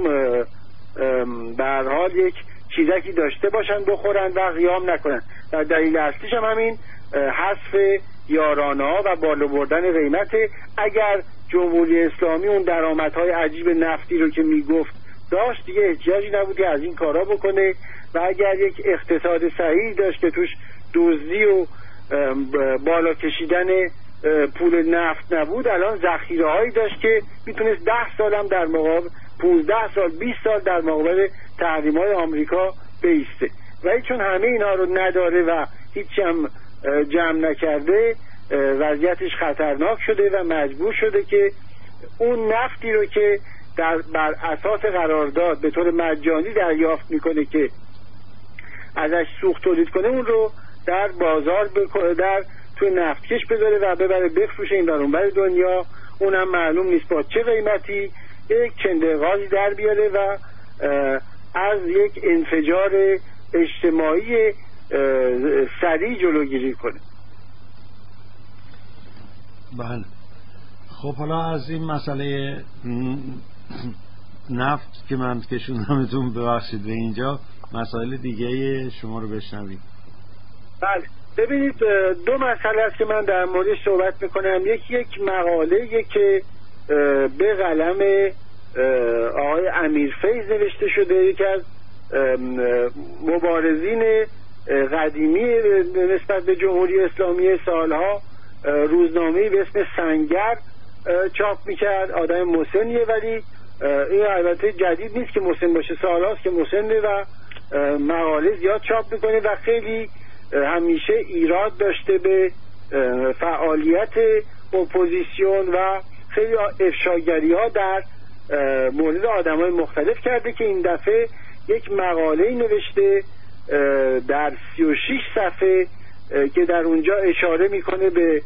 [SPEAKER 3] به هر حال یک چیزکی داشته باشن بخورن و قیام نکنن. و دلیل اصلیش هم همین حذف یارانه ها و بالا بردن قیمت. اگر جمهوری اسلامی اون درآمدهای عجیب نفتی رو که میگفت داشت، دیگه احتیاجی نبود که از این کارا بکنه و اگر یک اقتصاد صحیح داشت که توش دزدی و بالا کشیدن پول نفت نبود، الان ذخیره هایی داشت که میتونست ده سال هم در مقابل پونزده سال بیست سال در مقابل تحریم های آمریکا بیسته. ولی چون همه اینا رو نداره و هیچ هم جمع نکرده، وضعیتش خطرناک شده و مجبور شده که اون نفتی رو که در بر اساس قرارداد به طور مجانی دریافت میکنه که ازش سوخت تولید کنه، اون رو در بازار بکنه، در توی نفتکش بذاره و ببره بفروشه این برون بر دنیا. اونم معلوم نیست با چه قیمتی یک چنده غازی در بیاره و از یک انفجار اجتماعی سریع جلوگیری کنه.
[SPEAKER 2] بله. خب حالا از این مسئله نفت که من کشوندمتون، ببخشید به اینجا مسائل دیگه شما رو بشنویم.
[SPEAKER 3] بله، ببینید دو مسئله است که من در موردش صحبت میکنم. یکی یک مقاله که به قلم آقای امیرفیض نوشته شده، یکی از مبارزین قدیمی نسبت به جمهوری اسلامی، سالها روزنامه‌ای به اسم سنگر چاپ میکرد. آدم مسنیه، ولی این البته جدید نیست که مسن باشه، سالهاست که مسنه و مقاله زیاد چاپ میکنه و خیلی همیشه ایراد داشته به فعالیت اپوزیسیون و خیلی افشاگری ها در مورد آدم های مختلف کرده که این دفعه یک مقاله نوشته در سی و شش صفحه که در اونجا اشاره میکنه به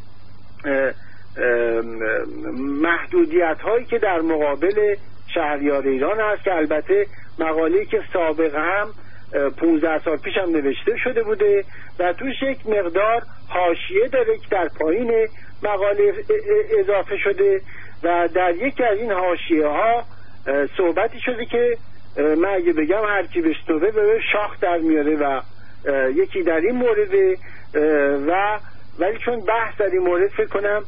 [SPEAKER 3] محدودیت هایی که در مقابل شهریار ایران هست، که البته مقاله‌ای که سابقا هم پونزده سال پیش هم نوشته شده بوده و توش یک مقدار حاشیه داره که در پایین مقاله اضافه شده و در یکی از این حاشیه ها صحبتی شده که من اگه بگم هر کی بشنوه به شاخ در میاره و یکی در این مورد و ولی چون بحث در این مورد فکر کنم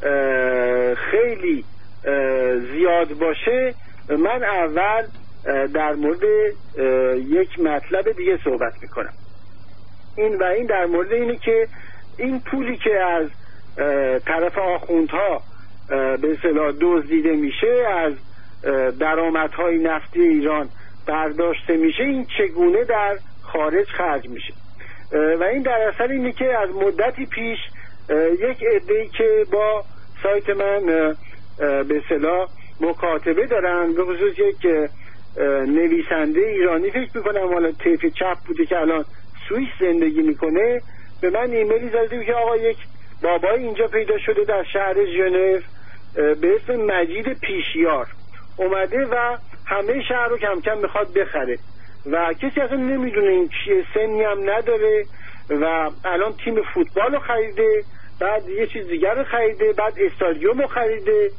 [SPEAKER 3] خیلی زیاد باشه من اول در مورد یک مطلب دیگه صحبت میکنم. این و این در مورد اینه که این پولی که از طرف آخوندها به اصطلاح دزدیده میشه، از درآمدهای نفتی ایران برداشته میشه، این چگونه در خارج خرج میشه. و این در اصل اینه که از مدتی پیش یک عده‌ای که با سایت من به اصطلاح مکاتبه دارن، به خصوص یک نویسنده ایرانی فکر میکنم حالا طیف چپ بوده که الان سوئیس زندگی میکنه، به من ایمیلی زده که آقا یک بابای اینجا پیدا شده در شهر ژنو به اسم مجید پیشیار اومده و همه شهر رو کم کم میخواد بخره و کسی اصلا نمیدونه این چیه، سنی هم نداره و الان تیم فوتبال رو خریده، بعد یه چیز دیگر رو خریده، بعد استادیوم رو خریده.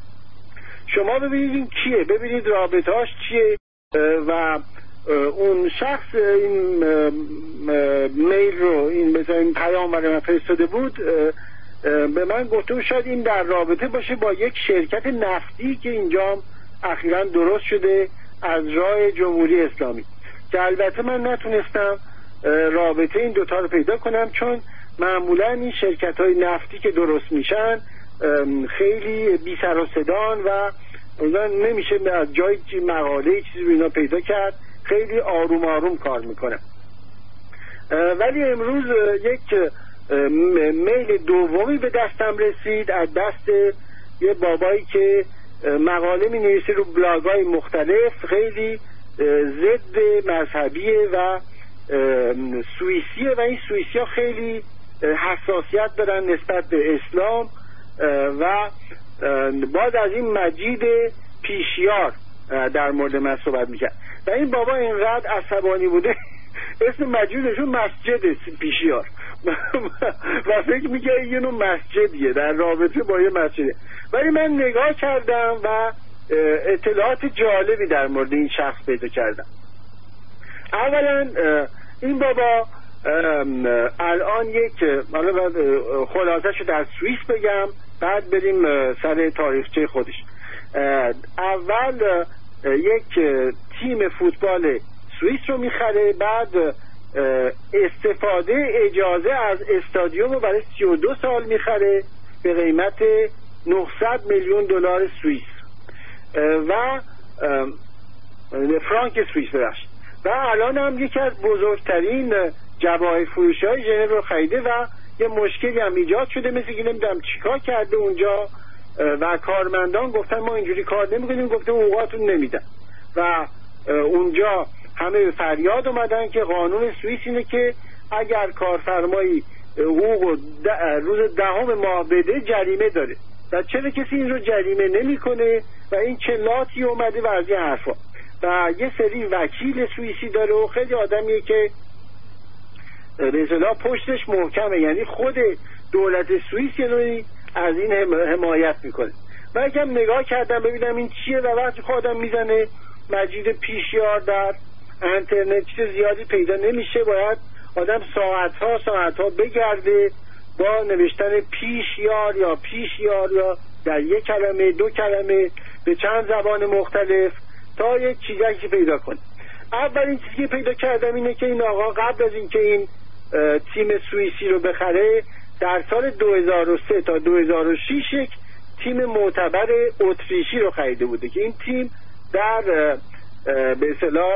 [SPEAKER 3] شما ببینید این کیه، ببینید رابطهاش چیه. و اون شخص این میل رو این مثلا این پیام برای من فرستاده بود، به من گفته شاید این در رابطه باشه با یک شرکت نفتی که اینجا اخیراً درست شده از راه جمهوری اسلامی، که البته من نتونستم رابطه این دوتا رو پیدا کنم، چون معمولاً این شرکت های نفتی که درست میشن خیلی بی سر و صدان و نمیشه از جای مقاله چیزی رو اینا پیدا کرد، خیلی آروم آروم کار میکنم. ولی امروز یک میل دومی به دستم رسید از دست یه بابایی که مقاله می نویسه رو بلاگ‌های مختلف، خیلی ضد مذهبیه و سوئیسیه و این سوئیسی‌ها خیلی حساسیت دارن نسبت به اسلام و بعد از این مجید پیشیار در مورد من صحبت میکرد و این بابا اینقدر عصبانی بوده اسم مجیدشون مسجد پیشیار و فکر میگه یه نوع مسجدیه در رابطه با یه مسجده. ولی من نگاه کردم و اطلاعات جالبی در مورد این شخص پیدا کردم. اولا این بابا الان یک حالا بعد خلاصه‌شو در سوئیس بگم بعد بریم سر تاریخچه خودش. اول یک تیم فوتبال سوئیس رو میخره، بعد استفاده اجازه از استادیوم رو برای سی و دو سال میخره به قیمت نهصد میلیون دلار سوئیس و فرانک سوئیس ببخشید و الان هم یکی از بزرگترین جواهر فروشی های ژنو رو خریده و یه مشکلی هم ایجاد شده، مثل که نمیدونم چیکار کرده اونجا و کارمندان گفتن ما اینجوری کار نمیکنیم، گفته حقوقاتون نمیدن و اونجا همه فریاد اومدن که قانون سوئیس اینه که اگر کارفرمایی حقوق روز دهم ماه بده جریمه داره و چرا کسی این رو جریمه نمیکنه و این چلاتی اومده و از این حرفا و یه سری وکیل سوئیسی داره و خیلی آدمیه که به اصطلاح پشتش محکمه، یعنی خود دولت سوئیس یه نوعی از این حمایت میکنه. من یکم نگاه کردم ببینم این چیه و وقتی خودم میزنه مجید پیشیار در اینترنت چیز زیادی پیدا نمیشه، باید آدم ساعتها ساعتها بگرده با نوشتن پیشیار یا پیشیار یا در یک کلمه دو کلمه به چند زبان مختلف تا یک چیزی پیدا کنه. اولین چیزی که پیدا کردم اینه که این آقا قبل از اینکه این تیم سوئیسی رو بخره در سال دو هزار و سه تا دو هزار و شش یک تیم معتبر اتریشی رو خریده بوده که این تیم در به اصطلاح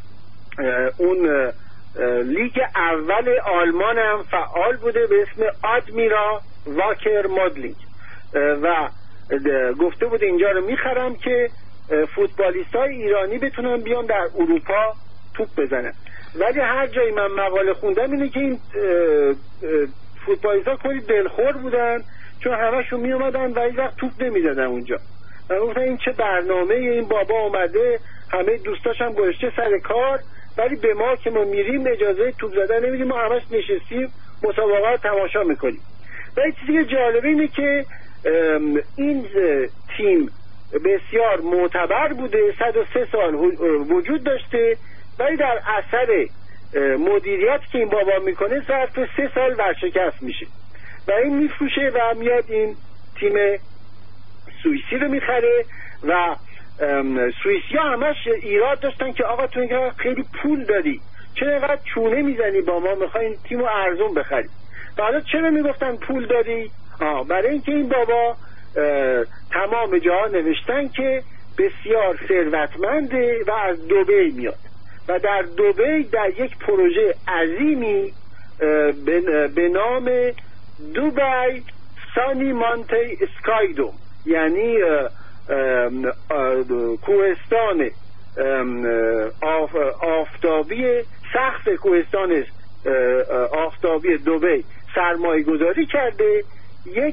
[SPEAKER 3] اون لیگ اول آلمان هم فعال بوده به اسم آدمیرا واکر مادلینگ و گفته بوده اینجا رو میخرم که فوتبالیست های ایرانی بتونن بیان در اروپا توپ بزنن. ولی هر جایی من مقاله خوندم اینه که این فوتبالیست ها کلی دلخور بودن چون همشون می اومدن و هیچ وقت توپ نمیزدن اونجا و گفتن این چه برنامه این بابا اومده، همه دوستاش هم گذاشته سر کار ولی به ما که ما میریم اجازه توپ زدن نمیدیم، ما همش نشستیم مسابقه رو تماشا میکنیم. و این چیزی که جالبه اینه که این تیم بسیار معتبر بوده، صد و سه سال وجود داشته، ولی در اثر مدیریت که این بابا میکنه ظرف سه سال ورشکست میشه و این میفروشه و میاد این تیم سوئیسی رو میخره. و سوئیسی ها همش ایراد داشتن که آقا تو اینجا خیلی پول داری، چرا اینقدر چونه میزنی با ما، میخواین تیم رو ارزون بخری. و حالا چرا میگفتن پول داری؟ آه برای اینکه این بابا تمام جاها نوشتن که بسیار ثروتمنده و از دبی میاد و در دبی در یک پروژه عظیمی به نام دبی سانی مانتی اسکایدوم، یعنی کوهستان آف آفتابی، سقف کوهستان آفتابی دبی سرمایه گذاری کرده. یک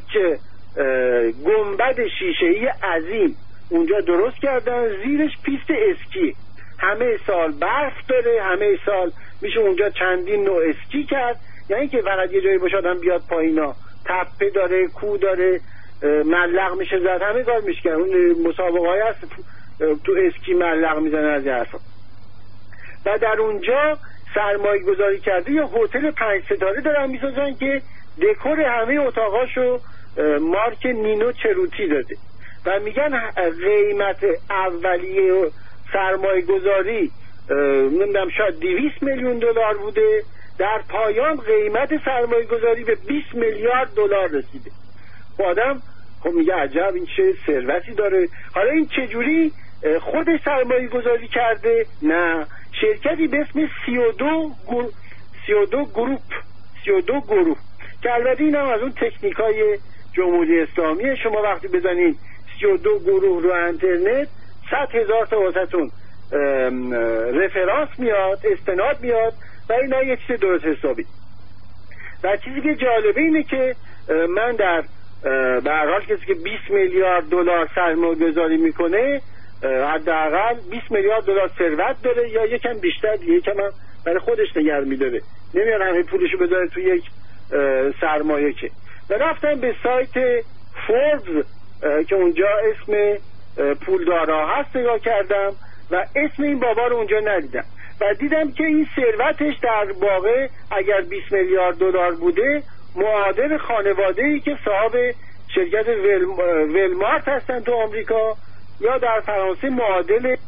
[SPEAKER 3] گنبد شیشه‌ای عظیم اونجا درست کردن، زیرش پیست اسکی، همه سال برف داره، همه سال میشه اونجا چندین نوع اسکی کرد. یعنی که فقط یه جایی باشه آدم بیاد پایینا، تپه داره، کوه داره، ملق میشه زد، همه کار میشه. اون مسابقه های هست تو اسکی ملق میزنن از حرفا. و در اونجا سرمایه گذاری کرده یه هتل پنج ستاره دارن میسازن که دکور همه اتاقاشو مارک نینو چروتی داده و میگن قیمت اولیه سرمایه گذاری نمیدونم شاید دویست میلیون دلار بوده، در پایان قیمت سرمایه گذاری به بیست میلیارد دلار رسیده. آدم خب میگه عجب این چه ثروتی داره. حالا این چجوری خودش سرمایه گذاری کرده؟ نه، شرکتی به اسم سی و دو گروپ سی و دو گروپ سی و دو گروپ که البته این هم از اون تکنیکای جمهوری اسلامیه. شما وقتی بزنید سی و دو گروه رو اینترنت صد هزار تا واسهتون رفرانس میاد، استناد میاد و اینا یه چیز درست حسابی. و چیزی که جالبه اینه که من در به هر حال کسی که بیست میلیارد دلار سرمایه گذاری میکنه حداقل بیست میلیارد دلار ثروت داره یا یکم بیشتر، یکم هم برای خودش نگه میداره، نمیاد همه پولشو بذاره تو یک سرمایه که. و رفتم به سایت فوربس که اونجا اسم پولدارا هست نگاه کردم و اسم این بابا رو اونجا ندیدم و دیدم که این ثروتش در واقع اگر بیست میلیارد دلار بوده معادل خانواده‌ای که صاحب شرکت ول... ولمارت هستن تو آمریکا یا در فرانسه معادل.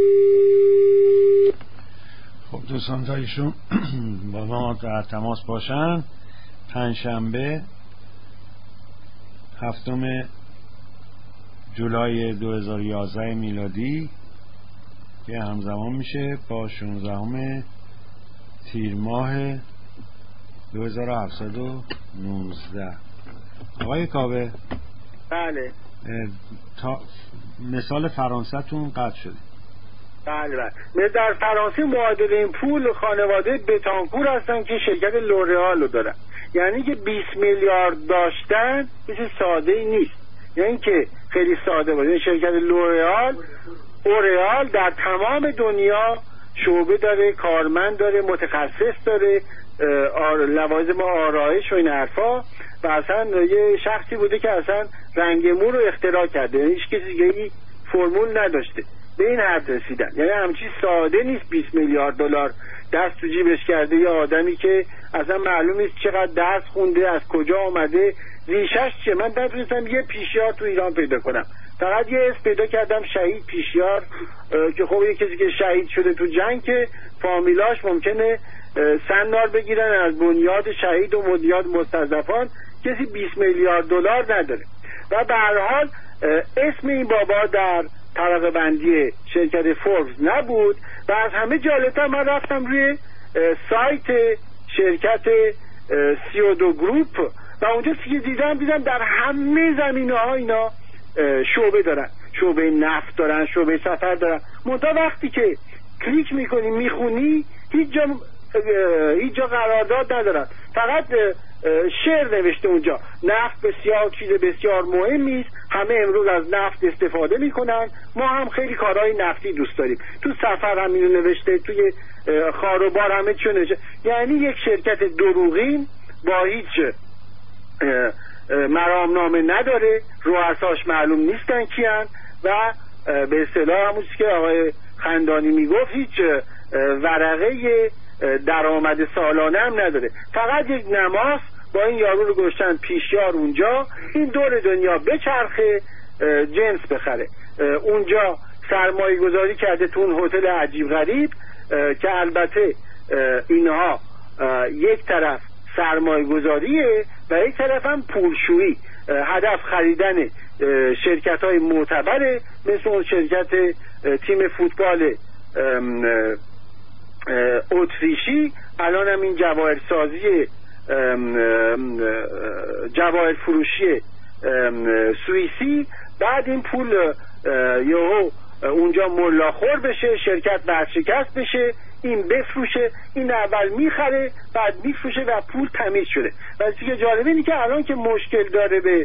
[SPEAKER 2] خب دوستان تا ایشون با ما در تماس باشن، پنجشنبه هفتم جولای دو هزار و یازده میلادی که همزمان میشه با شانزدهم تیر ماه دو هزار و هفتصد و نوزده. آقای کاوه،
[SPEAKER 3] بله
[SPEAKER 2] تا مثال فرانسه تون قطع شده.
[SPEAKER 3] بله بله در فرانسه معادل این پول خانواده بتانکور هستن که شرکت لورئال رو دارن. یعنی که بیست میلیارد داشتن چیز ساده ای نیست، یعنی که خیلی ساده باشه. شرکت لورئال اورئال در تمام دنیا شعبه داره، کارمند داره، متخصص داره، لوازم آرایش و این حرفا و اصلا یه شخصی بوده که اصلا رنگ مو رو اختراع کرده، یعنی هیچ کسی دیگه ای فرمول نداشته به این حد رسیدن. یعنی همچین ساده نیست بیست میلیارد دلار دست تو جیبش کرده یه آدمی که اصلا معلوم نیست چقدر درس خونده، از کجا آمده، ریشش چیه. من نتونستم یه پیشیار تو ایران پیدا کنم، فقط یه اسم پیدا کردم شهید پیشیار که خب یه کسی که شهید شده تو جنگ که فامیلاش ممکنه سنار بگیرن از بنیاد شهید و بنیاد مستضعفان، کسی بیست میلیارد دلار نداره. و به هر حال اسم این بابا در طبقه بندی شرکت فوربس نبود. و از همه جالبتر من رفتم روی سایت شرکت سی و دو گروپ و اونجا که دیدم دیدم در همه زمینه ها اینا شعبه دارن، شعبه نفت دارن، شعبه سفر دارن. منتها وقتی که کلیک میکنی میخونی هیچ جا هیچ جا قرارداد ندارن، فقط شعر نوشته اونجا. نفت بسیار چیز بسیار مهمی است، همه امروز از نفت استفاده میکنن، ما هم خیلی کارهای نفتی دوست داریم. تو سفر هم اینو نوشته، توی خاروبار همه چونه، یعنی یک شرکت دروغین با هیچ مرامنامه نداره، رؤساش معلوم نیستن کیان و به اصطلاح همون که آقای خندانی میگفت هیچ ورقه درآمد سالانه هم نداره، فقط یک نماز با این یارو رو گذاشتن پیشیار اونجا، این دور دنیا بچرخه جنس بخره. اونجا سرمایه گذاری کرده تو اون هتل عجیب غریب که البته اینها یک طرف سرمایه گذاریه و یک طرف هم پولشویی، هدف خریدن شرکت های معتبره مثل اون شرکت تیم فوتبال اتریشی، الان هم این جواهر سازی جواهر فروشی سوئیسی، بعد این پول یهو اونجا ملاخور بشه، شرکت ورشکست بشه، این بفروشه، این اول میخره بعد میفروشه و پول تمیز شده. و چیزی که جالبه اینه که الان که مشکل داره به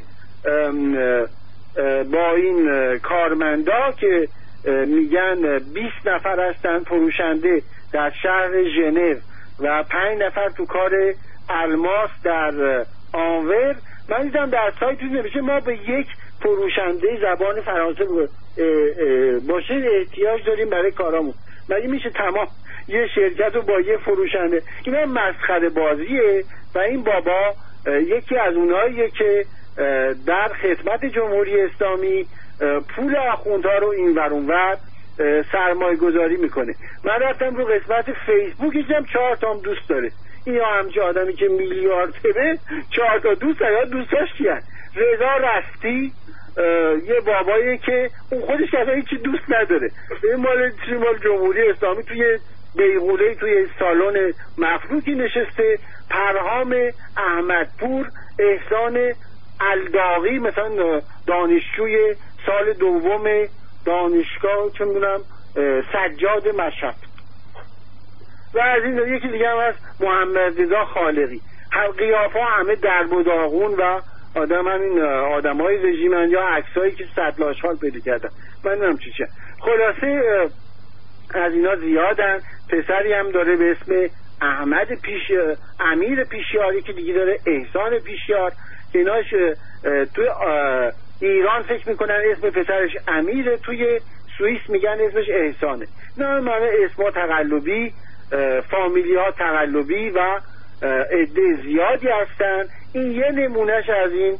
[SPEAKER 3] با این کارمندا که میگن بیست نفر هستن فروشنده در شهر ژنو و پنج نفر تو کار الماس در آنور، من دیدم در سایت نوشته ما به یک فروشنده زبان فرانسه باشه احتیاج داریم برای کارامون. مگه میشه تمام یه شرکت رو با یه فروشنده؟ اینا مسخره بازیه و این بابا یکی از اوناییه که در خدمت جمهوری اسلامی پول آخوندها رو این ور اون ور سرمایه گذاری میکنه. من رفتم رو قسمت فیسبوک دیدم چهار تا هم دوست داره. این همچه آدمی که میلیاردره چهار تا دوست داره. دوستاش کیان؟ رضا رستی یه بابایی که اون خودش که هیچی دوست نداره، این مال مال جمهوری اسلامی توی بیغوله توی سالن مفروضی نشسته. پرهام احمدپور، احسان الداغی مثلا دانشجوی سال دوم دانشگاه چه میدونم سجاد مشهد و از این یکی دیگه هم هست محمد رضا خالقی. هر قیافه همه درب و داغون و آدم همین آدم های رژیمن یا عکسایی که سطل آشغال پیدا کردن. من نمیدونم چی چه. خلاصه از اینا زیادن. پسری هم داره به اسم احمد پیش امیر پیشیاری که دیگه داره احسان پیشیار. ایناش توی ایران فکر میکنن اسم پسرش امیره، توی سوئیس میگن اسمش احسانه. نه معنی اسما تقلبی، فامیلی ها تقلبی و عده زیادی هستن. این یه نمونهش از این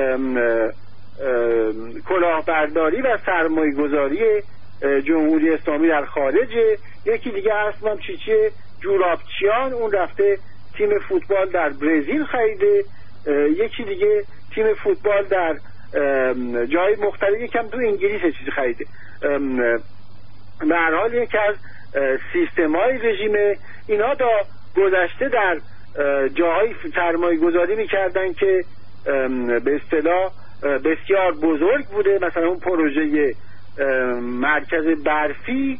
[SPEAKER 3] کلاهبرداری و سرمایه گذاری جمهوری اسلامی در خارجه. یکی دیگه هست من چیچی جورابچیان، اون رفته تیم فوتبال در برزیل خریده. یکی دیگه تیم فوتبال در جای مختلف، یکم تو انگلیس چیزی خریده. به هر حال یکی از سیستم‌های رژیم اینا تا گذشته در جاهای سرمایه گذاری میکردن که به اصطلاح بسیار بزرگ بوده. مثلا اون پروژه مرکز برفی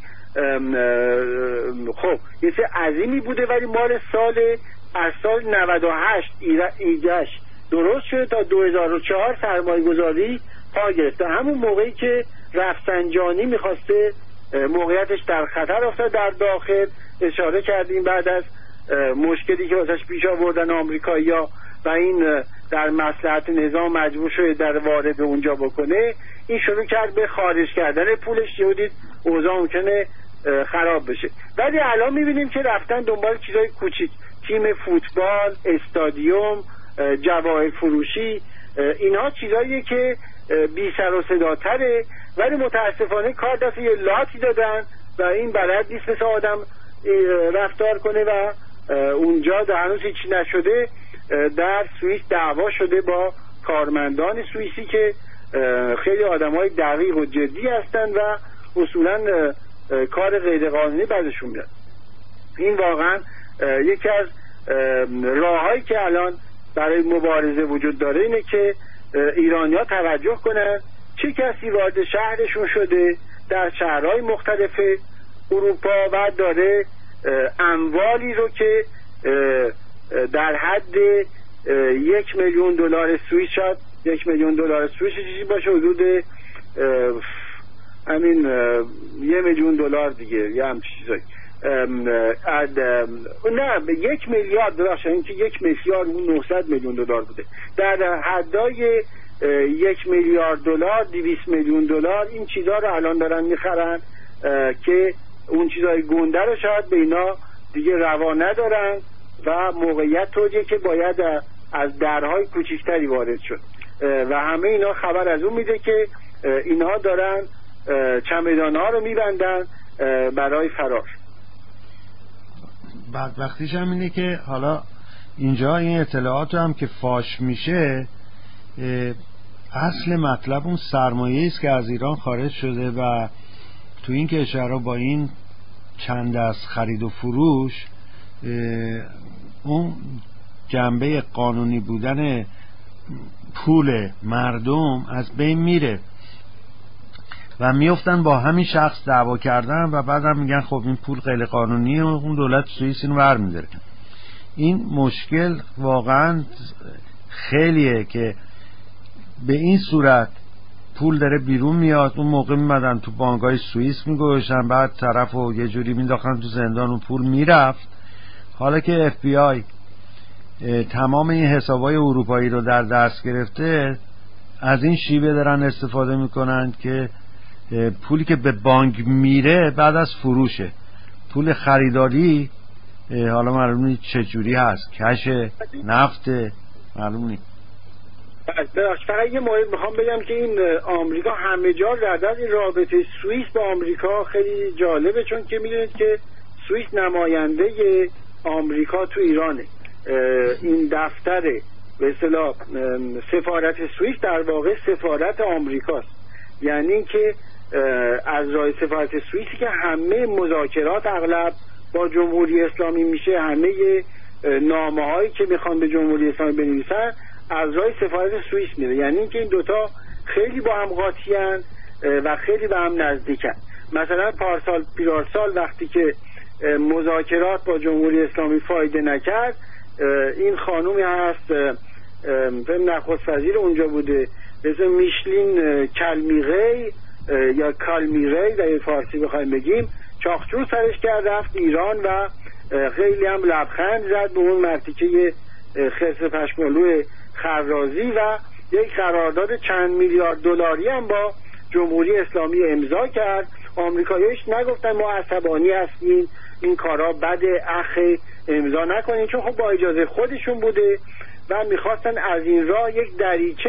[SPEAKER 3] خب یه چه عظیمی بوده ولی مال سال از سال نود و هشت ایدهش درست شده تا دو هزار و چهار سرمایه گذاری پا گرفته. همون موقعی که رفسنجانی میخواسته موقعیتش در خطر افتاد در داخل، اشاره کردیم بعد از مشکلی که واسش پیش آوردن آمریکایی‌ها و این در مصلحت نظام مجبور شده در وارد اونجا بکنه، این شروع کرد به خارج کردن پولش. یهودید اوضاع ممکنه خراب بشه. ولی الان میبینیم که رفتن دنبال چیزای کوچیک، تیم فوتبال، استادیوم، جواهر فروشی، اینها چیزاییه که بی سر و صداتره ولی متاسفانه کار دست یه لاتی دادن و این بلد نیست مثل آدم رفتار کنه و اونجا در هنوز هیچی نشده. در سوئیس دعوا شده با کارمندان سوئیسی که خیلی آدمای دقیق و جدی هستن و اصولا کار غیر قانونی بعدشون میاد. این واقعا یکی از راههایی که الان برای مبارزه وجود داره اینه که ایرانی‌ها توجه کنن چه کسی وارد شهرشون شده در شهرهای مختلف اروپا و داره اموالی رو که در حد یک میلیون دلار سوئیس، شاید یک میلیون دلار سوئیس چیزی باشه حدود همین یه میلیون دلار دیگه یا هم چیزایی نه یک میلیارد دلار، این که یک میلیارد اون نهصد میلیون دلار بوده، در حدای یک میلیارد دلار، دویست میلیون دلار این چیزا رو الان دارن میخرن که اون چیزای گنده رو شاید به اینا دیگه روا ندارن و موقعیت طوریه که باید از درهای کوچکتری وارد شد و همه اینا خبر از اون میده که اینها دارن چمدانها رو میبندن برای فرار.
[SPEAKER 2] بدبختیش هم اینه که حالا اینجا این اطلاعات هم که فاش میشه، اصل مطلب اون سرمایه است که از ایران خارج شده و تو این کشورها با این چند از خرید و فروش اون جنبه قانونی بودن پول مردم از بین میره و میفتن با همین شخص دعوا کردن و بعدم میگن خب این پول غیر قانونیه و اون دولت سوئیس اینو برمی‌داره. این مشکل واقعا خیلیه که به این صورت پول داره بیرون میاد. اون موقع میمدن تو بانک‌های سوئیس میگوشن، بعد طرفو یه جوری مینداختن تو زندان و پول میرفت. حالا که اف بی آی تمام این حسابای اروپایی رو در دست گرفته، از این شیوه دارن استفاده میکنن که پولی که به بانک میره بعد از فروشه، پول خریداری حالا معلوم نیست چه جوری هست، کش، نفت، معلوم نیست.
[SPEAKER 3] فقط یه مورد میخوام بگم که این آمریکا همه جا زده. این رابطه سوئیس با آمریکا خیلی جالبه، چون که میدونید که سوئیس نماینده آمریکا تو ایرانه. این دفتر به اصطلاح سفارت سوئیس در واقع سفارت آمریکاست، یعنی اینکه از راه سفارت سوئیسی که همه مذاکرات اغلب با جمهوری اسلامی میشه، همه نامه هایی که میخوان به جمهوری اسلامی بنویسن از راه سفارت سوئیس میره. یعنی اینکه این دوتا خیلی با هم قاطیان و خیلی به هم نزدیکن. مثلا پارسال پیرارسال وقتی که مذاکرات با جمهوری اسلامی فایده نکرد، این خانومی هست فهم نخست وزیر اونجا بوده به اسم میشلین کلمیغی یا کالمیغی در فارسی بخوایم بگیم، چاخچور سرش کرد رفت ایران و خیلی هم لبخند زد به اون مرتیکه خرس پشمالو خرازی و یک قرارداد چند میلیارد دلاری هم با جمهوری اسلامی امضا کرد. آمریکاییش نگفتن ما عصبانی هستیم، این کارا بده، اخ امضا نکنین، چون خب با اجازه خودشون بوده و میخواستن از این راه یک دریچه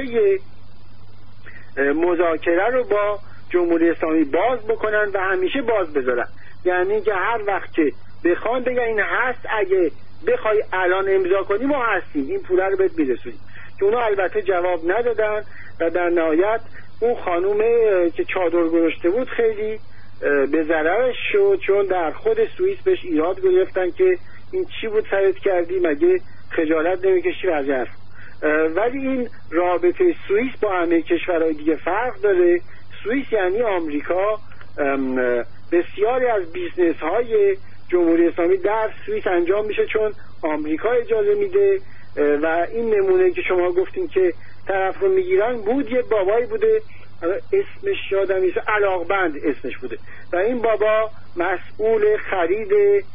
[SPEAKER 3] مذاکره رو با جمهوری اسلامی باز بکنن و همیشه باز بذارن. یعنی که هر وقت که بخوان بگن این هست، اگه بخوای الان امضا کنی ما هستیم، این پوله رو بهت میرسونیم. که اونا البته جواب ندادن و در نهایت اون خانومه که چادر گذاشته بود خیلی به ضررش شد، چون در خود سوئیس بهش ایراد گرفتن که این چی بود سرت کردی، مگه خجالت نمیکشی وجه. ولی این رابطه سوئیس با همه کشورهای دیگه فرق داره. سوئیس یعنی آمریکا. بسیاری از بیزنس های جمهوری اسلامی در سوئیس انجام میشه چون آمریکا اجازه میده و این نمونه که شما گفتین که طرف رو میگیرن بود، یه بابایی بوده اسمش یادم نیست، علاقبند اسمش بوده و این بابا مسئول خرید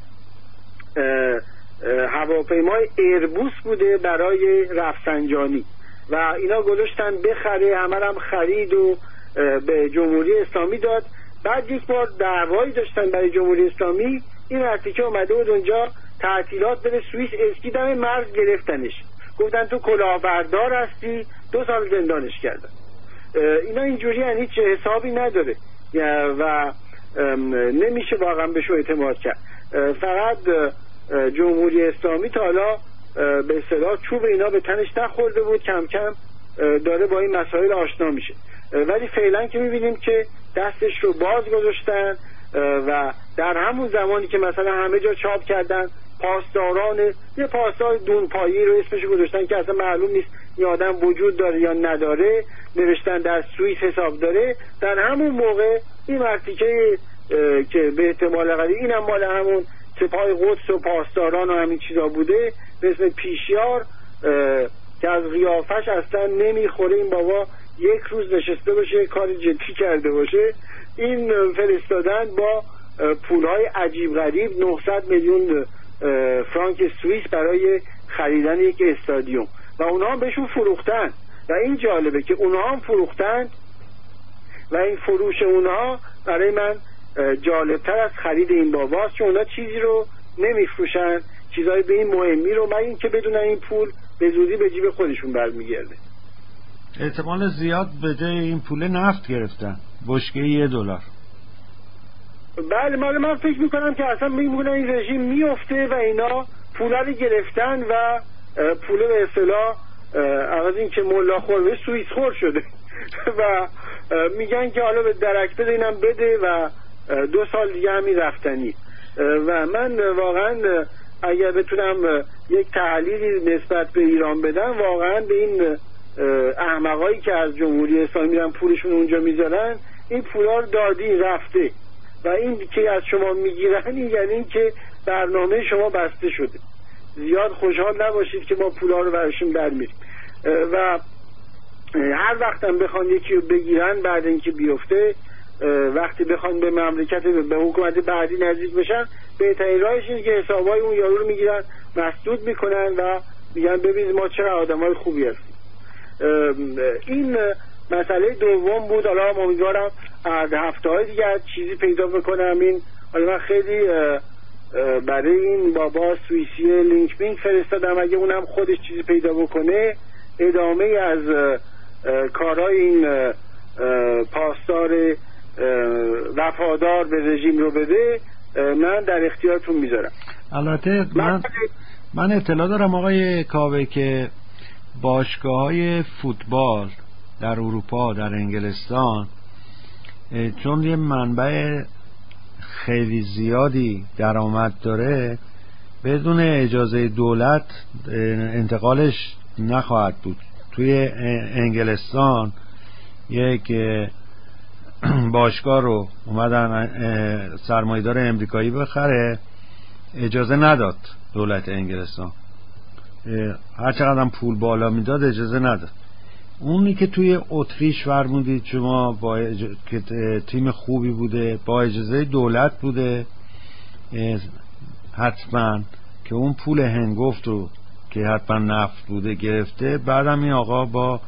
[SPEAKER 3] هواپیمای ایربوس بوده برای رفسنجانی و اینا گذاشتن بخره، همه هم خرید و به جمهوری اسلامی داد. بعد یک بار دعوایی داشتن برای جمهوری اسلامی، این ارتیکه اومده بود اونجا تعطیلات بره سوئیس، اسکی دم مرز گرفتنش، گفتن تو کلاهبردار هستی، دو سال زندانش کردن. اینا اینجوری یعنی هیچ حسابی نداره و نمیشه واقعا بهش اعتماد کرد. فقط جمهوری اسلامی تا حالا به اصطلاح چوب اینا به تنش نخورده بود، کم کم داره با این مسائل آشنا میشه، ولی فعلا که میبینیم که دستش رو باز گذاشتن و در همون زمانی که مثلا همه جا چاپ کردن پاسداران یه پاسدار دونپایی رو اسمش گذاشتن که اصلا معلوم نیست این آدم وجود داره یا نداره، نوشتن در سوئیس حساب داره، در همون موقع این مرتیکه که به احتمال قوی اینم مال همون سپاه قدس و پاسداران و همین چیزا بوده به اسم پیشیار که از قیافش اصلا نمیخوره این بابا یک روز نشسته باشه کار جدی کرده باشه، این فرستادن با پولهای عجیب غریب نهصد میلیون فرانک سوئیس برای خریدن یک استادیوم و اونها هم بهشون فروختن و این جالبه که اونها هم فروختن و این فروش اونها برای من جالبتر از خرید این باباست که اونها چیزی رو نمیفروشن، چیزهای به این مهمی رو، من این که بدونن این پول به زودی به جیب خودشون برمیگرده.
[SPEAKER 2] احتمال زیاد به جای این پول نفت گرفتن، بشکه یه دلار.
[SPEAKER 3] بله مال من فکر میکنم که اصلا میمونن این رژیم میفته و اینا پولا رو گرفتن و پول به اصطلاح از این که ملا خور به سوئیس خور شده و میگن که حالا به درک بده اینم بده و دو سال دیگه همی رفتنی. و من واقعا اگر بتونم یک تحلیلی نسبت به ایران بدم، واقعا به این احمقایی که از جمهوری اسلامی میرن پولشون اونجا میذارن، این پولا رو دادی رفته و این که از شما میگیرن یعنی این که برنامه شما بسته شده. زیاد خوشحال نباشید که ما پولا رو براشون برمیریم و هر وقتم بخوان یکی رو بگیرن بعد اینکه بیفته، وقتی بخوان به مملکت به حکومت بعدی نزدیک بشن، بهترین راهش اینه که حسابای اون یارو رو میگیرن مسدود میکنن و میگن ببینید ما چرا آدمای خوبی هستیم. این مسئله دوم بود. حالا امیدوارم از هفته‌های دیگه چیزی پیدا بکنم. این حالا من خیلی برای این بابا سوئیسی لینک بینک فرستادم، اگه اونم خودش چیزی پیدا بکنه ادامه از کارهای این پاسدار وفادار به رژیم رو بده، من در اختیارتون میذارم.
[SPEAKER 2] البته من من اطلاع دارم آقای کاوه که باشگاه‌های فوتبال در اروپا، در انگلستان، چون یه منبع خیلی زیادی درآمد داره، بدون اجازه دولت انتقالش نخواهد بود. توی انگلستان یک باشگاه رو اومدن سرمایه‌دار امریکایی بخره، اجازه نداد دولت انگلستان، هر چقدر هم پول بالا میداد اجازه نداد. اونی که توی اتریش فرمودید شما با اج... که تیم خوبی بوده، با اجازه دولت بوده حتما، که اون پول هنگفت رو که حتما نفت بوده گرفته، بعدم این آقا با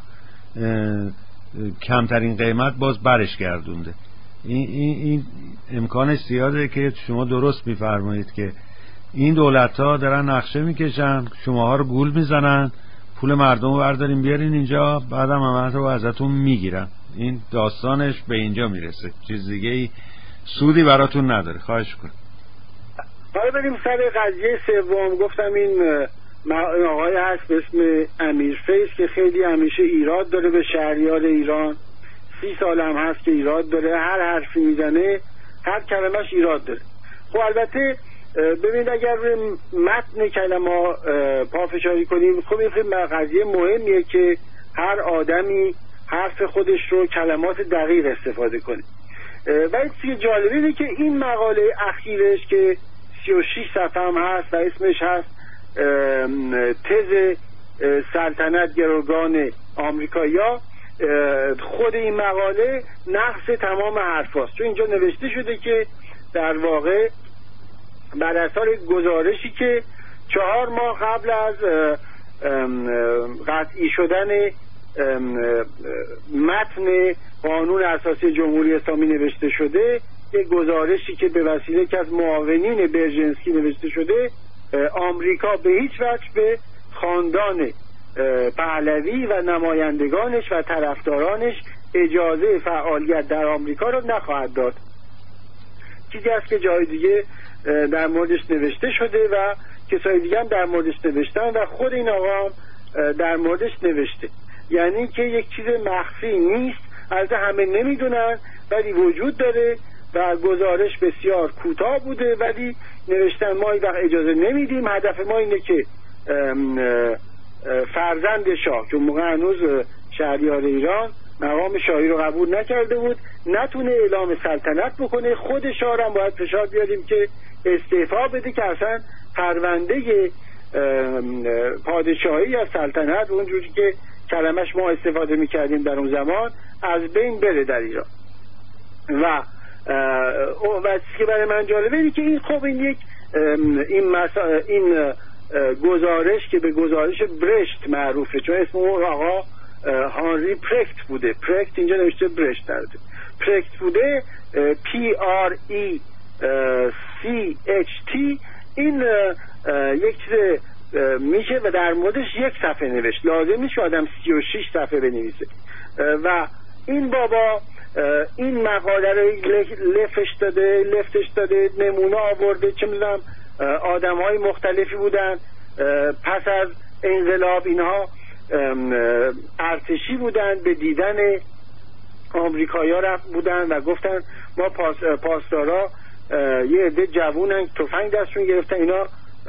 [SPEAKER 2] کمترین قیمت باز برش گردونده. این, این, این امکانش زیاده که شما درست میفرمایید که این دولت ها دارن نقشه میکشن، شماها رو گول میزنن، پول مردم رو بردارین بیارین اینجا، بعدم امانت رو ازتون میگیرن. این داستانش به اینجا میرسه، چیز دیگه ای سودی براتون نداره. خواهش کنم.
[SPEAKER 3] حالا بریم سر قضیه سوم. گفتم این آقای هست به اسم امیر فیض که خیلی همیشه ایراد داره به شهریار ایران، سی سال هم هست که ایراد داره، هر حرفی میزنه هر کلمش ایراد داره. خب البته ببینید اگر روی متن کلمه پافشاری کنیم، خب این قضیه مهمیه که هر آدمی حرف خودش رو کلمات دقیق استفاده کنه. ولی چیز جالبه اینه که این مقاله اخیرش که سی و شش صفحه هم هست و اسمش هست تز سلطنت گروگان آمریکایی‌ها، خود این مقاله نقص تمام حرف هست، چون اینجا نوشته شده که در واقع بر اساس گزارشی که چهار ماه قبل از قطعی شدن متن قانون اساسی جمهوری اسلامی نوشته شده، یک گزارشی که به وسیله که از معاونین برژنسکی نوشته شده، آمریکا به هیچ وجه به خاندان پهلوی و نمایندگانش و طرفدارانش اجازه فعالیت در آمریکا رو نخواهد داد. چیزی است که جای دیگه در موردش نوشته شده و کسای دیگه هم در موردش نوشتن و خود این آقا هم در موردش نوشته. یعنی که یک چیز مخفی نیست، البته همه نمیدونن ولی وجود داره و گزارش بسیار کوتاه بوده ولی نوشتن ما این وقت اجازه نمیدیم، هدف ما اینه که فرزند شاه که موقع هنوز شهریار ایران مقام شاهی رو قبول نکرده بود نتونه اعلام سلطنت بکنه، خود شاه هم باید فشار بیاریم که استعفا بده که اصلا پرونده پادشاهی یا سلطنت اونجوری که کلمش ما استفاده میکردیم در اون زمان از بین بره در ایران. و و چیزی که برای من جالبه اینه که این خب این یک این مسا... این گزارش که به گزارش برشت معروفه، چون اسم اون آقا هانری پرکت بوده. پرکت اینجا نوشته برشت درده. پرکت بوده، پی آر ای سی اچ تی. این یک چیز میشه و در موردش یک صفحه نوشت. لازم نیست آدم سی و شش صفحه بنویسه. و این بابا این مقاله رو لفش داده لفتش داده نمونه آورده، چه میدونم آدم های مختلفی بودن پس از انقلاب، اینها ارتشی بودن، به دیدن آمریکایی ها رفت بودن و گفتن ما پاس پاسدارا یه عده جوونن تفنگ دستشون گرفتن، اینا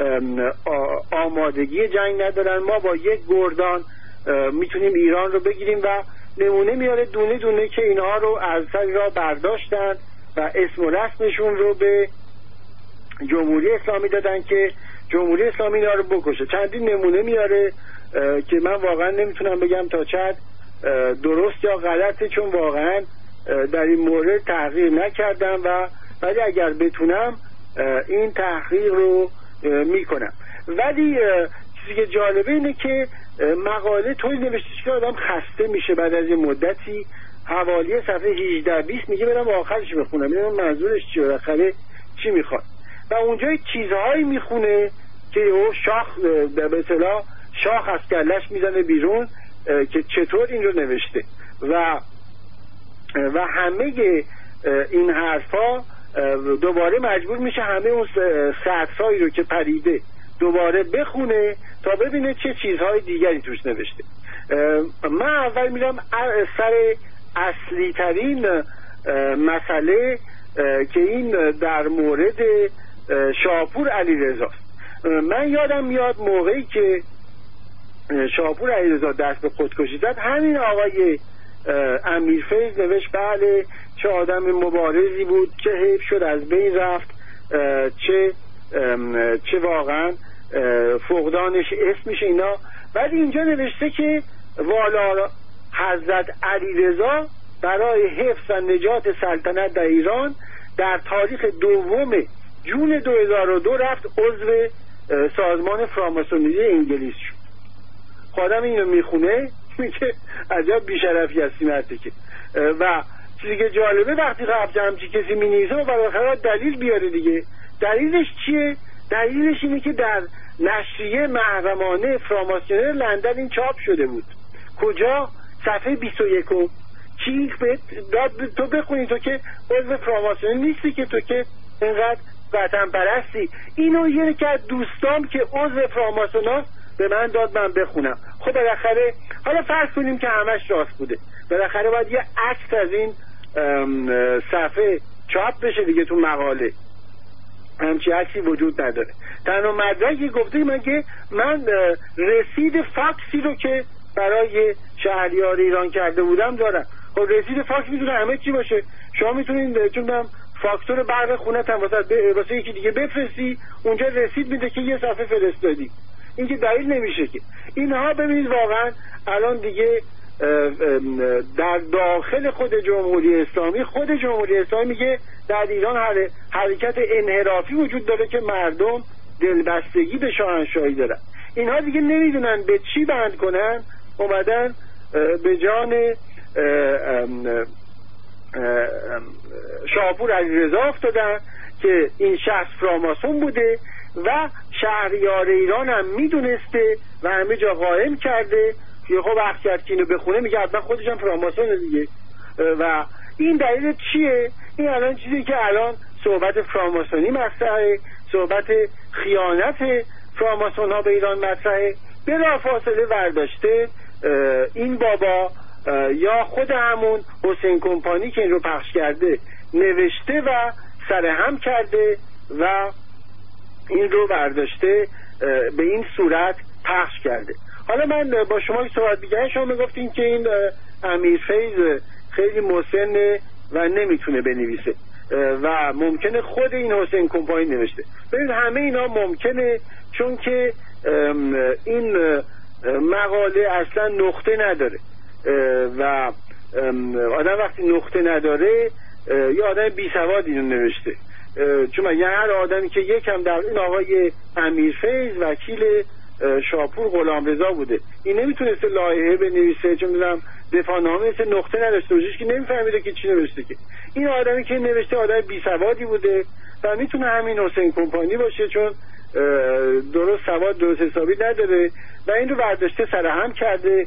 [SPEAKER 3] آمادگی جنگ ندارن، ما با یک گردان میتونیم ایران رو بگیریم و نمونه میاره دونه دونه که اینها رو از سر را برداشتن و اسم و رسمشون رو به جمهوری اسلامی دادن که جمهوری اسلامی اینا رو بکشه. چندین نمونه میاره که من واقعا نمیتونم بگم تا چند درست یا غلطه، چون واقعا در این مورد تحقیق نکردم و ولی اگر بتونم این تحقیق رو میکنم. ولی چیزی که جالبه اینه که مقاله طوری نوشته که آدم خسته میشه بعد از این مدتی. حوالی صفحه هجده بیست میگه برم آخرش بخونم ببینم منظورش چیه، بالاخره چی میخواد. و اونجا چیزهایی میخونه که او شاخ به اصطلاح شاخ از کلش میزنه بیرون که چطور این رو نوشته و و همه این حرفا دوباره مجبور میشه همه اون سطرهایی رو که پریده دوباره بخونه تا ببینه چه چیزهای دیگری توش نوشته. من اول میرم سر اصلی ترین مسئله که این در مورد شاپور علیرضا. من یادم میاد موقعی که شاپور علیرضا دست به خودکشی زد، همین آقای امیرفیض نوشت بله چه آدم مبارزی بود، چه حیف شد از بین رفت، چه چه واقعا فقدانش اسمش اینا. ولی اینجا نوشته که والا حضرت علیرضا برای حفظ و نجات سلطنت در ایران در تاریخ دوم جون دو هزار و دو رفت عضو سازمان فراماسونری انگلیس شد. خودم اینو میخونه میگه عجب بیشرفی هستی مرده که. و چیزی که جالبه وقتی خب همچی کسی مینویسه و بالاخره دلیل بیاره دیگه. دلیلش چیه؟ دلیلش اینه که در نشریه محرمانه فراماسونری لندن این چاپ شده بود. کجا؟ صفحه بیست و یک. چی داد تو بخونی، تو که عضو فراماسونری نیستی که، تو که اینقدر وطن پرستی. اینو یه که از دوستام که عضو فراماسوناست به من داد من بخونم. خب بالاخره حالا فرض کنیم که همش راست بوده، بالاخره باید یه عکس از این صفحه چاپ بشه دیگه تو مقاله. همچی عکسی وجود نداره. تنها مدرکی گفته من که من رسید فاکسی رو که برای شهریار ایران کرده بودم دارم. خب رسید فاکس میتونه همه چی باشه. شما میتونید چون من فاکتور برق خونه تن واسه واسه یکی دیگه بفرستی، اونجا رسید میده که یه صفحه فرستادی. این که دلیل نمیشه که. اینها ببینید واقعا الان دیگه در داخل خود جمهوری اسلامی خود جمهوری اسلامی میگه در ایران هر حرکت انحرافی وجود داره که مردم دلبستگی به شاهنشاهی دارن. اینها دیگه نمیدونن به چی بند کنن، اومدن به جان شاپور علیرضا افتادن که این شخص فراماسون بوده و شهریار ایران هم میدونسته و همه جا قائم کرده. خب وقتی که اینو بخونه میگه حتما خودش هم فراماسونه دیگه. و این دلیل چیه؟ این الان چیزی که الان صحبت فراماسونی مطرحه، صحبت خیانت فراماسون ها به ایران مطرحه. بلافاصله برداشته این بابا یا خود همون حسین کمپانی که این رو پخش کرده نوشته و سرهم کرده و این رو برداشته به این صورت پخش کرده. حالا من با شما صحبت می‌کردم، شما میگفتین که این امیرفیض خیلی مسنه و نمیتونه بنویسه و ممکنه خود این حسین کمپانی نوشته. ببینید همه اینا ممکنه، چون که این مقاله اصلا نقطه نداره و آدم وقتی نقطه نداره یه آدم بی سواد اینو نوشته، چون من هر آدمی که یکم در این آقای امیرفیض وکیل شاپور غلامرضا بوده، این نمیتونسته لایحه بنویسه، چون میدونم دفاعنامه مثل نقطه نداشته باشه که نمیفهمیده که چی نوشته. که این آدمی که نوشته آدم بی سوادی بوده و میتونه همین حسین کمپانی باشه، چون درست سواد درست حسابی نداره و این رو برداشته سرهم کرده.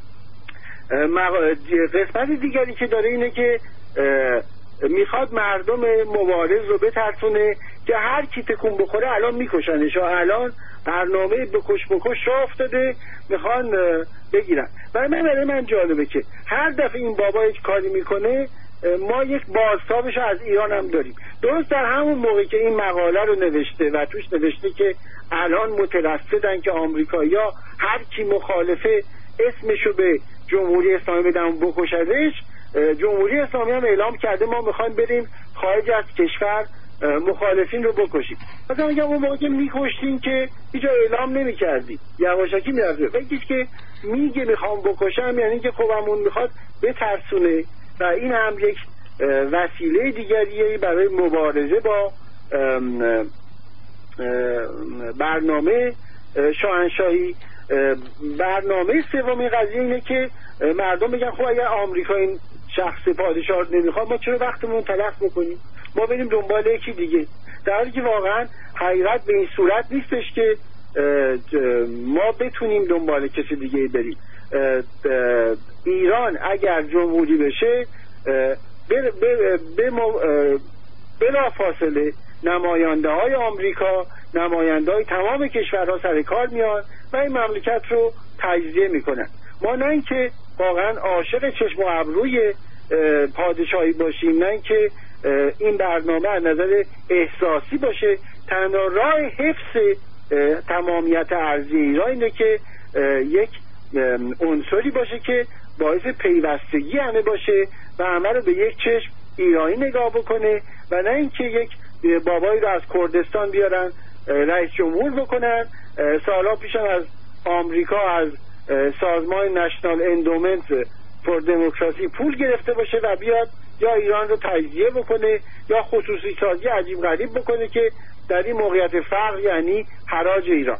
[SPEAKER 3] قسمت دیگری که داره اینه که میخواد مردم مبارز رو بترسونه که هر کی تکون بخوره الان میکشنش، الان برنامه بکش بکش راه افتاده، میخوان بگیرن. و من برای من جالبه که هر دفعه این بابا یک کاری میکنه ما یک بازتابش از ایران هم داریم. درست در همون موقع که این مقاله رو نوشته و توش نوشته که الان مترصدن که آمریکایی‌ها هر کی مخالفه اسمشو به جمهوری اسلامی بدن بکشدش، جمهوری اسلامی هم اعلام کرده ما میخوایم بریم خارج از کشور مخالفین رو بکشیم. مثلا میگم اون موقع که میکشتین که هیچ اعلام نمیکردی، یواشکی میرفته. وقتی که میگه میخوام بکشم یعنی که خودمون میخواد بترسونه و این هم یک وسیله دیگریه برای مبارزه با برنامه شاهنشاهی. برنامه سومی قضیه اینه که مردم بگن خب اگر آمریکا این شخص پادشاه رو نمیخواد ما چرا وقتمون تلف بکنیم، ما بریم دنبال یکی دیگه. در حالی که واقعا حقیقت به این صورت نیستش که ما بتونیم دنبال کسی دیگه بریم. ایران اگر جمهوری بشه بلا فاصله نماینده های آمریکا، نماینده های تمام کشورها سر کار میان و این مملکت رو تجزیه میکنن. ما نه اینکه واقعا عاشق چشم و ابروی پادشاهی باشیم، نه اینکه این برنامه از نظر احساسی باشه. تنها راه حفظ تمامیت ارضی ایران اینه که یک عنصری باشه که باعث پیوستگی همه باشه و همه رو به یک چشم ایرانی نگاه بکنه و نه اینکه یک بابایی رو از کردستان بیارن رئیس جمهور بکنن. سالا پیش از آمریکا از سازمان نشنال اندومنت فور دموکراسی پول گرفته باشه و بیاد یا ایران رو تجزیه بکنه یا خصوصی سازی عجیب غریب بکنه که در این موقعیت فقر یعنی حراج ایران.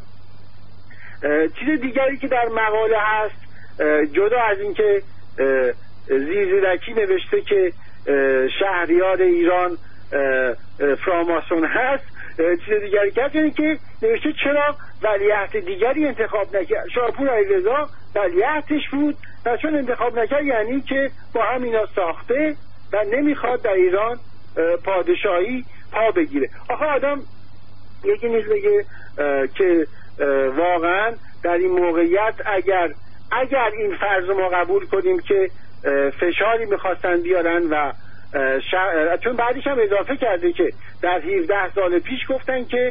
[SPEAKER 3] چیز دیگری که در مقاله هست جدا از این که زیرزیرکی نوشته که شهریار ایران فراماسون هست، چیز دیگری که هست اینه که نوشته چرا ولیعهد دیگری انتخاب نکرد. شاپور علیرضا ولیعهدش بود و چون انتخاب نکرد یعنی که با همینا ساخته و نمیخواد در ایران پادشاهی پا بگیره. آخه آدم یکی نیست بگه که واقعا در این موقعیت اگر اگر این فرض ما قبول کنیم که فشاری میخواستن بیارن و شا... چون بعدش هم اضافه کرده که در هفده سال پیش گفتن که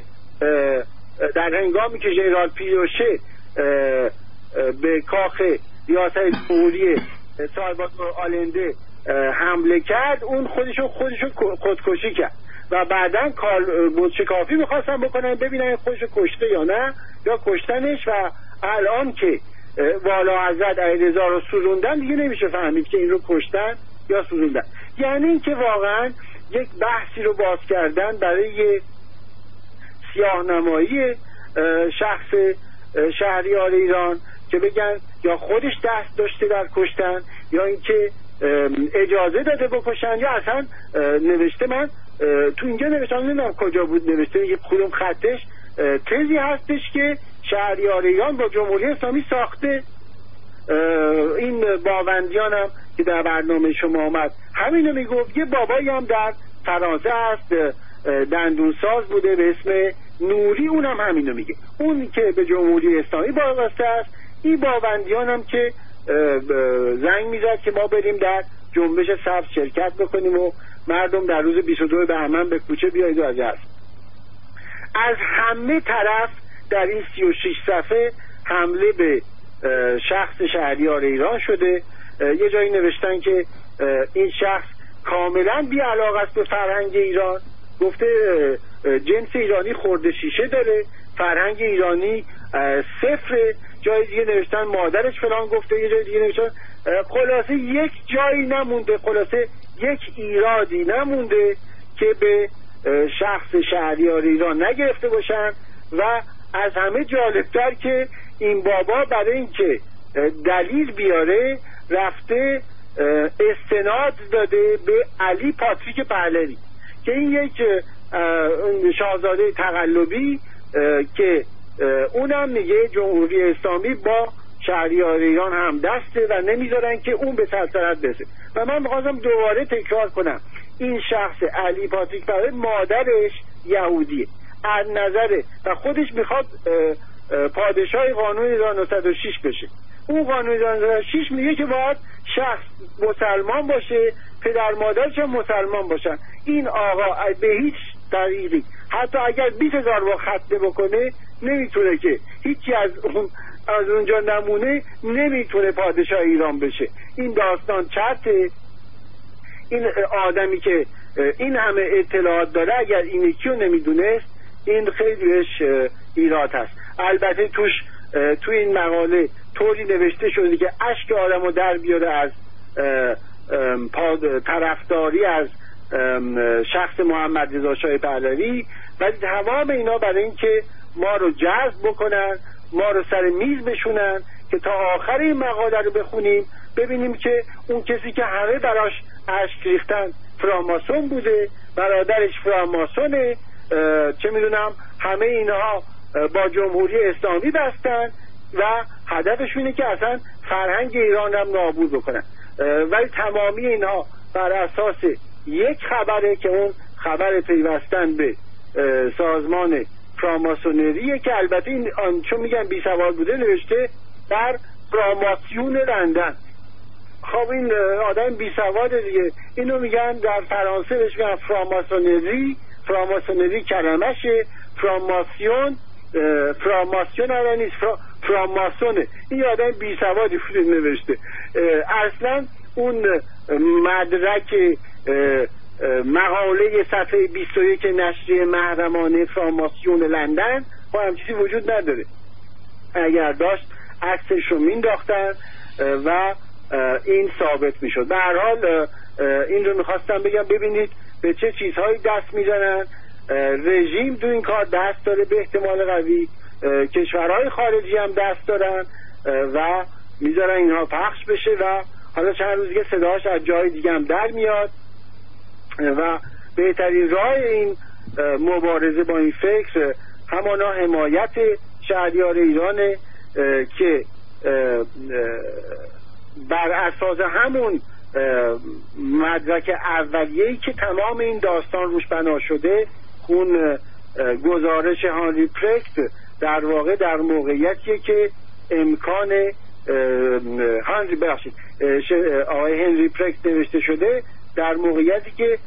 [SPEAKER 3] در هنگامی که ژنرال پیروشه به کاخ ریاست جمهوری سالوادور آلنده حمله کرد اون خودشو خودشو خودکشی کرد و بعدن کار بودشکافی میخواستن بکنن ببینن خودشو کشته یا نه یا کشتنش و الان که والا حضرت علیرضا رو سوزوندن دیگه نمیشه فهمید که این رو کشتن یا سوزوندن. یعنی این که واقعا یک بحثی رو باز کردن برای سیاه‌نمایی شخص شهریار ایران که بگن یا خودش دست داشته در کشتن یا اینکه اجازه داده بکشن یا اصلا نوشته من تو اینجا نوشتم نمیدونم کجا بود نوشته یک کدوم خطش تزی هستش که شهریار ایران با جمهوری اسلامی ساخته. این باوندیان هم که در برنامه شما آمد همینو میگفت. یه بابایی هم در فرانسه هست دندونساز بوده به اسم نوری، اونم همینو میگه، اون که به جمهوری اسلامی وابسته است. این باوندیان هم که زنگ میزد که ما بریم در جنبش سبز شرکت بکنیم و مردم در روز بیست و دو بهمن به کوچه بیایید و از از همه طرف در این سی و شش صفحه حمله به شخص شهریار ایران شده. یه جایی نوشتن که این شخص کاملا بی علاقه است به فرهنگ ایران، گفته جنس ایرانی خورده شیشه داره فرهنگ ایرانی صفر، جای دیگه نوشتن مادرش فلان گفته، یه جای دیگه نوشتن. خلاصه یک جایی نمونده، خلاصه یک ایرادی نمونده که به شخص شهریار ایران نگرفته باشن. و از همه جالبتر که این بابا برای اینکه دلیل بیاره رفته استناد داده به علی پاتریک پهلوی که این یک شاهزاده تقلبی که اونم میگه جمهوری اسلامی با شهریار ایران هم دسته و نمیذارن که اون به سلطنت برسه. و من میخواستم دوباره تکرار کنم این شخص علی پاتریک پهلوی مادرش یهودیه از نظر و خودش میخواد پادشاه قانون هزار و نهصد و شش بشه. اون قانون هزار و نهصد و شش میگه که باید شخص مسلمان باشه، پدر مادرش هم مسلمان باشن. این آقا به هیچ طریقی حتی اگر بیست هزار با ختنه بکنه نمیتونه، که هیچی از اون از اونجا نمونه، نمیتونه پادشاه ایران بشه. این داستان چرته. این آدمی که این همه اطلاعات داره اگر این یکی رو نمیدونست این خیلی بهش ایراد هست. البته توش تو این مقاله طوری نوشته شده که اشک آدمو در بیاره از طرفداری از شخص محمد رضا شاه پهلوی، ولی تمام اینا برای اینکه ما رو جذب بکنن، ما رو سر میز بشونن که تا آخر این مقاله رو بخونیم ببینیم که اون کسی که همه براش اشک ریختن فراماسون بوده، برادرش فراماسونه، چه میدونم همه اینها با جمهوری اسلامی بستن و هدفشونه که اصلا فرهنگ ایران هم نابود بکنن. ولی تمامی اینها بر اساس یک خبره که اون خبر پیوستن به سازمان فراماسونریه که البته این چون میگن بی سواد بوده نوشته در فراماسیون لندن. خب این آدم بی سواد دیگه، اینو میگن در فرانسه بهش میگن فراماسونری، فراماسونری کلمشه، فراماسیون فراماسیون آره نیست، فراماسونه. این آدم بی سوادی بوده نوشته. اصلا اون مدرک مقاله صفحه بیست و یک نشریه محرمانه فراماسیون لندن با هم چیزی وجود نداره. اگر داشت عکسش رو مینداختن و این ثابت میشد. به هر حال این رو میخواستم بگم ببینید به چه چیزهایی دست میزنن. رژیم تو این کار دست داره به احتمال قوی، کشورهای خارجی هم دست دارن و میذارن اینها پخش بشه و حالا چند روز دیگه صداش از جای دیگه هم در میاد و بهترین راه این مبارزه با این فکر همانا حمایت شهریار ایرانه که بر اساس همون مدرک اولیه‌ای که تمام این داستان روش بنا شده، اون گزارش هانری پرکت در واقع در موقعیتیه که امکان هانری بخشید آقای هنری پرکت نوشته شده در موقعیتی که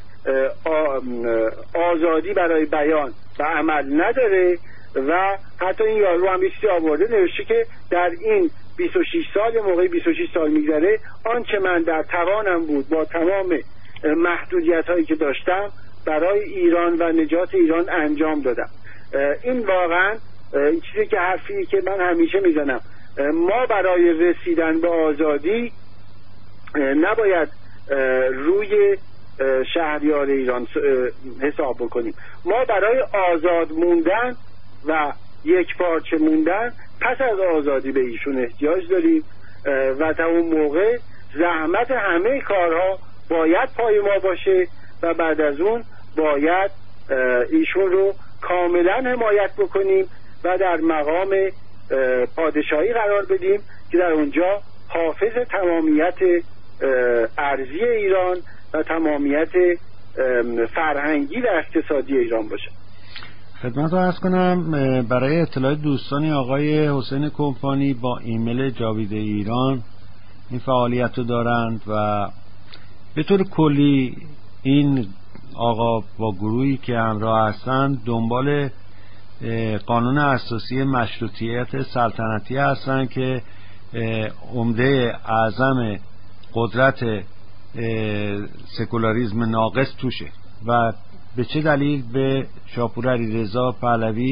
[SPEAKER 3] آزادی برای بیان و عمل نداره و حتی این یارو هم چیزی آورده نوشته که در این بیست و شش سال موقعی بیست و شش سال میگذره آنچه من در توانم بود با تمام محدودیت هایی که داشتم برای ایران و نجات ایران انجام دادم. این واقعا این چیزی که حرفی که من همیشه میزنم، ما برای رسیدن به آزادی نباید روی شهریار ایران حساب بکنیم. ما برای آزاد موندن و یک پارچه موندن پس از آزادی به ایشون احتیاج داریم و تا اون موقع زحمت همه کارها باید پای ما باشه و بعد از اون باید ایشون رو کاملا حمایت بکنیم و در مقام پادشاهی قرار بدیم که در اونجا حافظ تمامیت ارضی ایران و تمامیت فرهنگی و اقتصادی ایران باشه.
[SPEAKER 2] خدمت رو عرض کنم برای اطلاع دوستانی آقای حسین کمپانی با ایمیل جاوید ایران این فعالیت رو دارند و به طور کلی این آقا با گروهی که همراه هستند دنبال قانون اساسی مشروطیت سلطنتی هستند که عمده اعظم قدرت سکولاریسم ناقص توشه و به چه دلیل به شاپور علیرضا پهلوی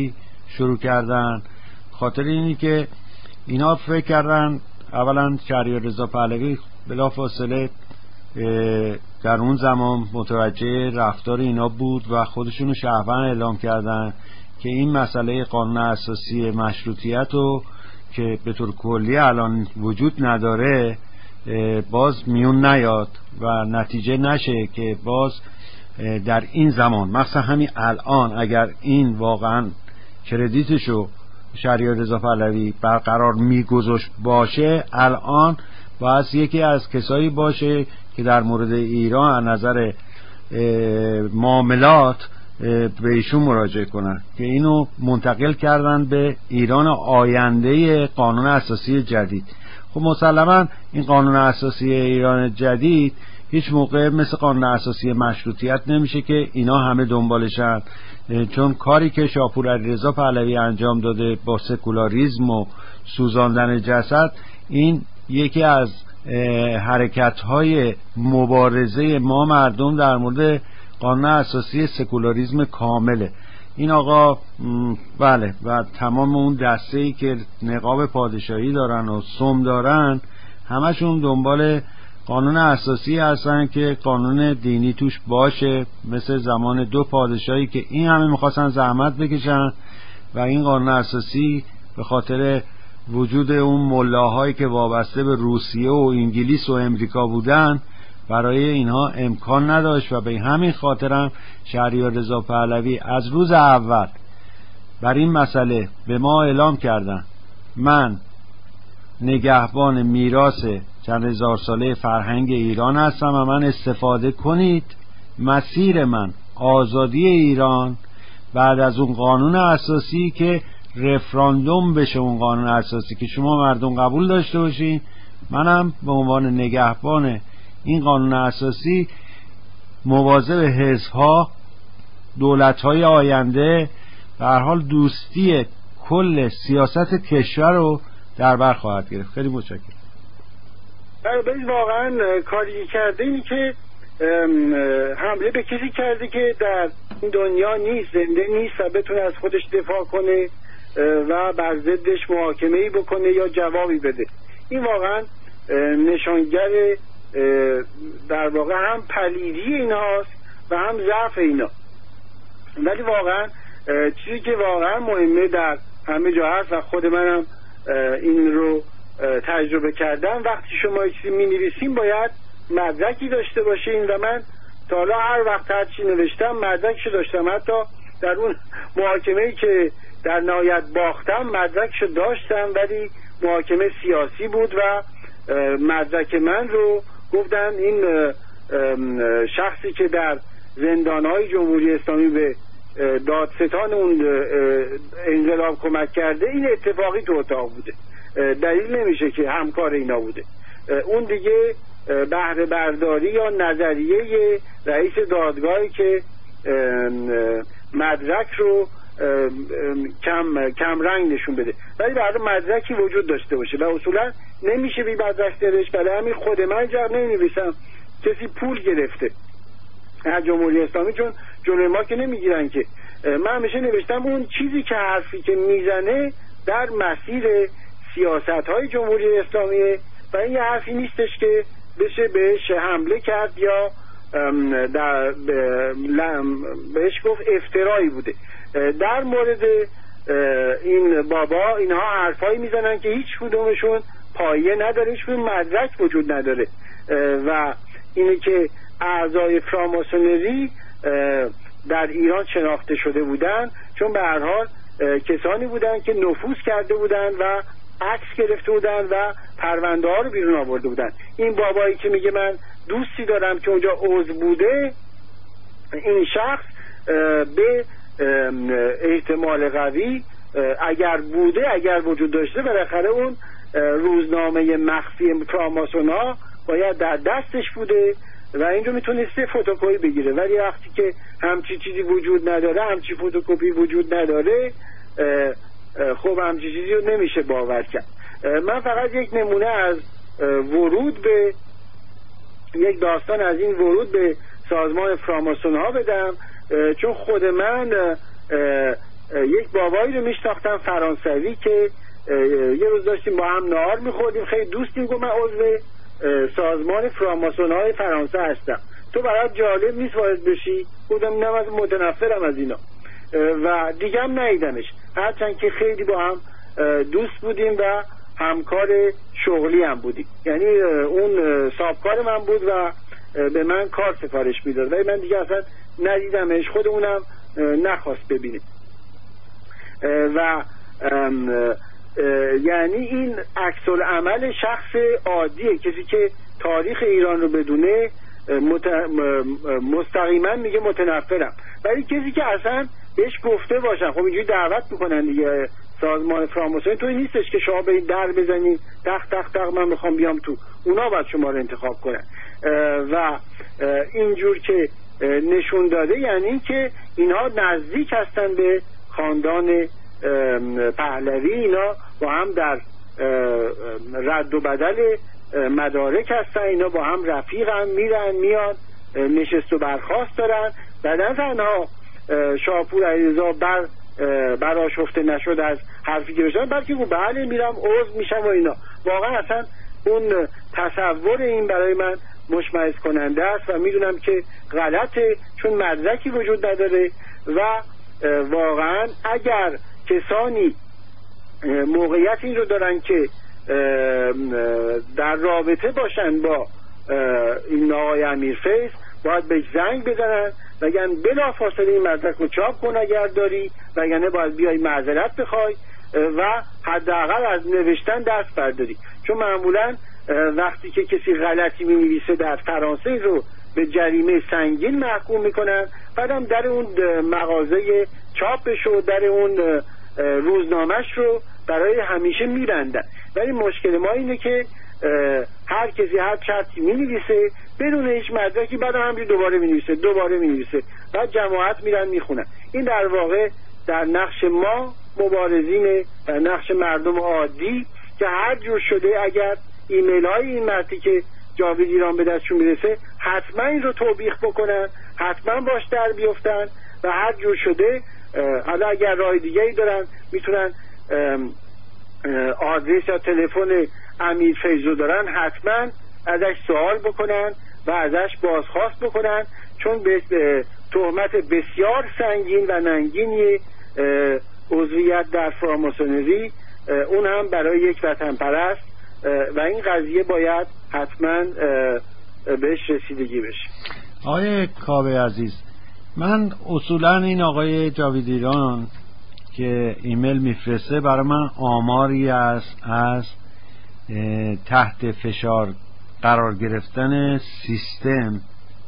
[SPEAKER 2] شروع کردن؟ خاطر اینی که اینا فکر کردن اولا شهریار رضا پهلوی بلافاصله در اون زمان متوجه رفتار اینا بود و خودشونو شهروند اعلام کردن که این مسئله قانون اساسی مشروطیت رو که به طور کلی الان وجود نداره باز میون نیاد و نتیجه نشه که باز در این زمان مثلا همین الان اگر این واقعا کردیتشو شهریار رضا پهلوی برقرار میگذاشت باشه، الان باید یکی از کسایی باشه که در مورد ایران از نظر معاملات به ایشون مراجعه کنن که اینو منتقل کردن به ایران آینده قانون اساسی جدید. خب مسلما این قانون اساسی ایران جدید هیچ موقع مثل قانون اساسی مشروطیت نمیشه که اینا همه دنبالشن، چون کاری که شاپور علیرضا پهلوی انجام داده با سکولاریسم و سوزاندن جسد، این یکی از حرکت‌های مبارزه ما مردم در مورد قانون اساسی سکولاریسم کامله. این آقا بله و تمام اون دسته‌ای که نقاب پادشاهی دارن و سم دارن همشون دنبال قانون اساسی هستن که قانون دینی توش باشه، مثل زمان دو پادشاهی که این همه میخواستن زحمت بکشن و این قانون اساسی به خاطر وجود اون ملاهایی که وابسته به روسیه و انگلیس و امریکا بودن برای اینها امکان نداشت و به همین خاطرم شهریار رضا پهلوی از روز اول بر این مسئله به ما اعلام کردن من نگهبان میراث چند هزار ساله فرهنگ ایران هستم و من استفاده کنید مسیر من آزادی ایران بعد از اون قانون اساسی که رفراندوم بشه، اون قانون اساسی که شما مردم قبول داشته باشین، منم به عنوان نگهبان این قانون اساسی مواظب حزب‌ها، دولت‌های آینده به هر حال دوستی کل سیاست کشور رو در بر خواهد گرفت. خیلی متشکرم.
[SPEAKER 3] ببین واقعا کاری کرده اینی که حمله به کسی کرده که در این دنیا نیست، زنده نیست و بتونه از خودش دفاع کنه و بر ضدش محاکمه‌ای بکنه یا جوابی بده. این واقعا نشانگر در واقع هم پلیدی ایناست و هم ضعف اینا. ولی واقعا چیزی که واقعا مهمه در همه جا هست و خود منم این رو تجربه کردم، وقتی شما چیزی می نویسیم باید مدرکی داشته باشین و من تا حالا هر وقت هر چی نوشتم مدرکشو داشتم، حتی در اون محاکمه‌ای که در نهایت باختم مدرکشو داشتم، ولی محاکمه سیاسی بود و مدرک من رو گفتن این شخصی که در زندانهای جمهوری اسلامی به دادستان اون انقلاب کمک کرده این اتفاقی تو اتاق بوده، دلیل نمیشه که همکار اینا بوده. اون دیگه بهره برداری یا نظریه رئیس دادگاهی که مدرک رو کم کم رنگ نشون بده، ولی بعد مدرکی وجود داشته باشه و اصولا نمیشه بی مدرک درش. برای همین خود من جر نمی‌نویسم کسی پول گرفته از جمهوری اسلامی، چون جلوی ما که نمیگیرن که. من همیشه نوشتم اون چیزی که حرفی که میزنه در مسیر سیاست های جمهوری اسلامی و این یه حرفی نیستش که بشه بهش حمله کرد یا در بهش گفت افترایی بوده. در مورد این بابا اینها حرفایی میزنن که هیچ کدومشون پایه نداره، هیچ کدوم مدرک وجود نداره و اینه که اعضای فراماسونری در ایران شناخته شده بودن چون به هر حال کسانی بودن که نفوذ کرده بودن و عکس گرفته بودن و پرونده ها رو بیرون آورده بودن. این بابایی که میگه من دوستی دارم که اونجا عضو بوده، این شخص به احتمال قوی اگر بوده، اگر وجود داشته، بالاخره اون روزنامه مخفی فراماسون ها باید در دستش بوده و اینجا میتونسته فتوکپی بگیره. ولی وقتی که همچی چیزی وجود نداره، همچی فتوکپی وجود نداره، خب همچی چیزی رو نمیشه باور کرد. من فقط یک نمونه از ورود به یک داستان از این ورود به سازمان فراماسون ها بدم، چون خود من یک بابایی رو میشناختم فرانسوی که یه روز داشتیم با هم نهار میخوردیم، خیلی دوستیم. گفت من عضو سازمان فراماسون های فرانسه هستم، تو برات جالب نیست وارد بشی؟ گفتم نه، من متنفرم از اینا و دیگه هم ندیدمش، هرچند که خیلی با هم دوست بودیم و همکار شغلی هم بودیم. یعنی اون صاحبکار من بود و به من کار سفارش میداد ولی من دیگه اصلا ندیدمش، خود اونم نخواست ببینه. و یعنی این عکس العمل شخص عادیه، کسی که تاریخ ایران رو بدونه مستقیما میگه متنفرم، ولی کسی که اصلا بهش گفته باشن، خب اینجوری دعوت میکنن دیگه. سازمان فراماسون توی نیستش که شما برید در بزنید تق تق تق من میخوام بیام تو، اونا باید شما رو انتخاب کنن و اینجور که نشون داده یعنی که اینها نزدیک هستن به خاندان پهلوی، اینا با هم در رد و بدل مدارک هستن، اینا با هم رفیقن، میرن میان، نشست و برخاست دارن و نه تنها شاپور علیرضا بر برآشفته نشد از حرفی که بشن، بلکه گفت بله میرم عضو میشم و اینا. واقعا اصلا اون تصور این برای من مشمئز کننده است و میدونم که غلطه، چون مدرکی وجود نداره و واقعا اگر کسانی موقعیت این رو دارن که در رابطه باشن با این آقای امیرفیض باید به زنگ بزنن وگرنه بلا فاصله این مدرک رو چاپ کن اگر داری، وگرنه باید بیای معذرت بخوای و حداقل از نوشتن دست برداری. چون معمولا وقتی که کسی غلطی می‌نویسه در فرانسه رو به جریمه سنگین محکوم میکنن، بعدم در اون مغازه چاپش و در اون روزنامهش رو برای همیشه میبندن. ولی مشکل ما اینه که هر کسی هر چرتی مینویسه بدون هیچ مدرکی، بعد هم دوباره مینویسه دوباره مینویسه بعد جماعت میرن میخونن. این در واقع در نقش ما مبارزین و نقش مردم عادی که هر جور شده اگر ایمیل های این مردی که جاوید ایران به دستشون میرسه حتما این رو توبیخ بکنن، حتما باش در بیفتن و هر جور شده حالا اگر راه دیگه ای دارن میتونن آدرس یا تلفن امیرفیض رو دارن، حتما ازش سوال بکنن و ازش بازخواست بکنن، چون به تهمت بسیار سنگین و ننگینی عضویت در فراماسونری، اون هم برای یک وطن پرست و این قضیه باید حتما بهش رسیدگی بشه.
[SPEAKER 2] آقای کاوه عزیز، من اصولا این آقای جاوید ایران که ایمیل میفرسته برای من آماری است از تحت فشار قرار گرفتن سیستم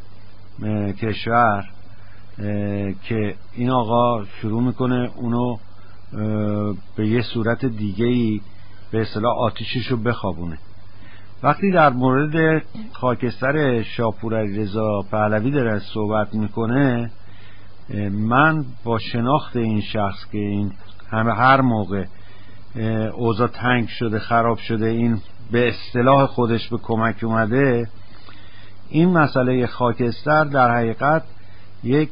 [SPEAKER 2] کشور که این آقا شروع میکنه اونو به یه صورت دیگه‌ای به اصطلاح آتیششو بخوابونه. وقتی در مورد خاکستر شاپور علیرضا پهلوی داره صحبت میکنه، من با شناخت این شخص که این همه هر موقع اوضاع تنگ شده خراب شده این به اصطلاح خودش به کمک اومده، این مسئله خاکستر در حقیقت یک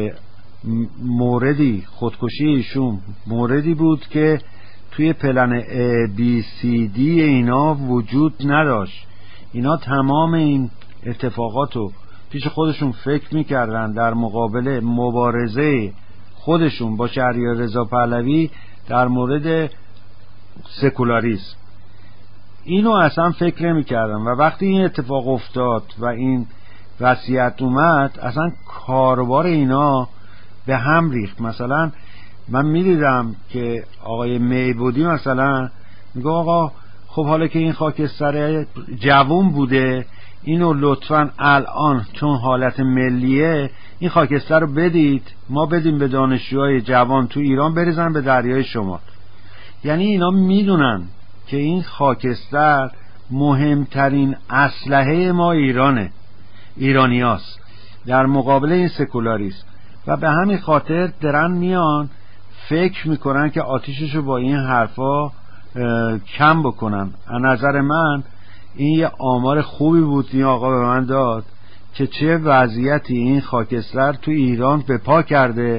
[SPEAKER 2] موردی خودکشی ایشون موردی بود که توی پلن A B C D اینا وجود نداشت. اینا تمام این اتفاقاتو پیش خودشون فکر میکردن در مقابل مبارزه خودشون با شهریار رضا پهلوی در مورد سکولاریسم. اینو اصلا فکر نمیکردن و وقتی این اتفاق افتاد و این وصیت اومد اصلا کاروبار اینا به هم ریخت. مثلا من میدیدم که آقای میبودی مثلا میگه آقا خب حالا که این خاکستر جوون بوده اینو لطفاً الان چون حالت ملیه این خاکستر رو بدید ما بدیم به دانشجوهای جوان تو ایران بریزن به دریای شمال. یعنی اینا میدونن که این خاکستر مهمترین اسلحه ما ایرانه، ایرانیاست در مقابل این سکولاریسم و به همین خاطر درن میان فکر میکنن که آتیششو با این حرفا کم بکنن. از نظر من این یه آمار خوبی بود این آقا به من داد که چه وضعیتی این خاکستر تو ایران به پا کرده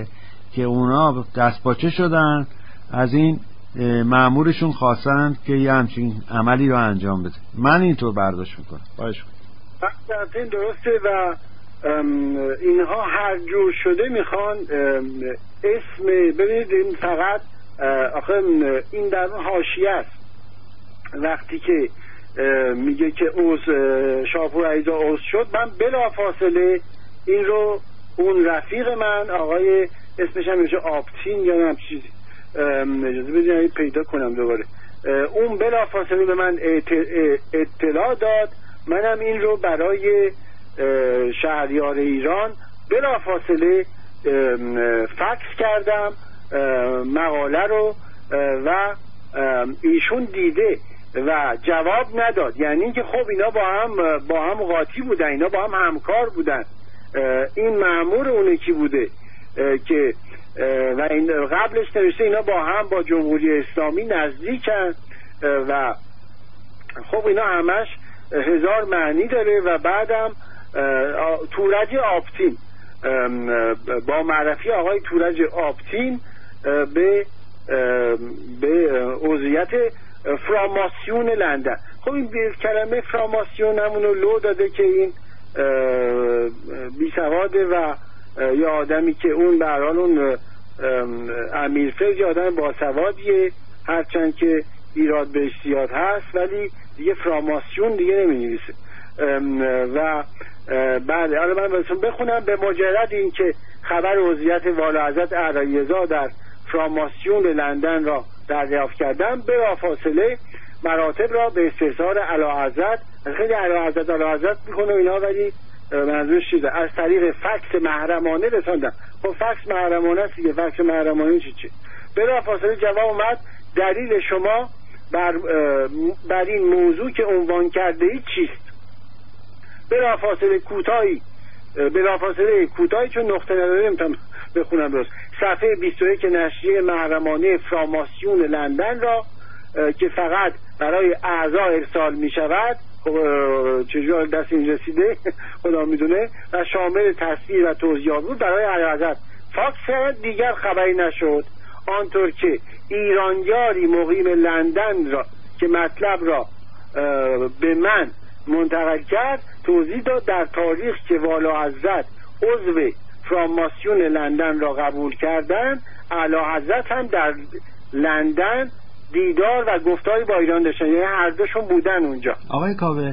[SPEAKER 2] که اونا دستپاچه شدن از این مأمورشون خواستن که یه همچین عملی رو انجام بده. من اینطور برداشت میکنم. باشه
[SPEAKER 3] این درسته و اینها هر جور شده میخوان اسم، ببینید این فقط آخه این در حاشیه است. وقتی که میگه که اوز شاپور عیزا اوز شد، من بلافاصله این رو اون رفیق من آقای اسمش هم میشه آپتین یا هم چیزی، اجازه بدید پیدا کنم دوباره، اون بلافاصله به من اطلاع داد. منم این رو برای شهریار ایران بلافاصله فکس کردم مقاله رو و ایشون دیده و جواب نداد. یعنی اینکه خب اینا با هم با هم قاطی بودن، اینا با هم همکار بودن. این مأمور اون کی بوده که و این قبلش نوشته اینا با هم با جمهوری اسلامی نزدیکن و خب اینا همش هزار معنی داره. و بعدم تورج آپتین با معرفی آقای تورج آپتین به به عضویت فراماسیون لندن. خب این کلمه فراماسیون همونو لو داده که این بی سواده و یا آدمی که اون به هر حال اون امیرفرد یا آدم باسوادیه، هرچند که ایراد بهش زیاد هست، ولی دیگه فراماسیون دیگه نمی‌نویسه. و بعد حالا من براتون بخونم. به مجرد اینکه خبر عضویت والاحضرت اعلیرضا در فراماسیون لندن را دریافت کردم، بلافاصله مراتب را به استحضار اعلیحضرت، خیلی اعلیحضرت اعلیحضرت میکنه اینا، ولی منظورش چیزه، از طریق فکس محرمانه رساندم. خب فکس محرمانه است دیگه، فکس محرمانه چی چی؟ بلافاصله جواب اومد دلیل شما بر بر این موضوع که عنوان کرده ای چیست؟ بلافاصله کوتاهی بلافاصله کوتاهی چون نقطه نداره نمیتونم بخونم درست، صفحه بیست و یک نشریه محرمانه فراماسیون لندن را که فقط برای اعضا ارسال می شود، چجور دست این رسیده خدا میدونه، و شامل تصویر و توضیحات بود، برای اعلیحضرت فاکس دیگر خبری نشد، آنطور که ایرانیاری مقیم لندن را که مطلب را به من منتقل کرد توضیح داد در تاریخ که والاحضرت عضو فراماسیون لندن را قبول کردند، اعلیحضرت هم در لندن دیدار و گفتاری با ایران داشتن، یعنی هر دوشون بودن اونجا.
[SPEAKER 2] آقای کاوه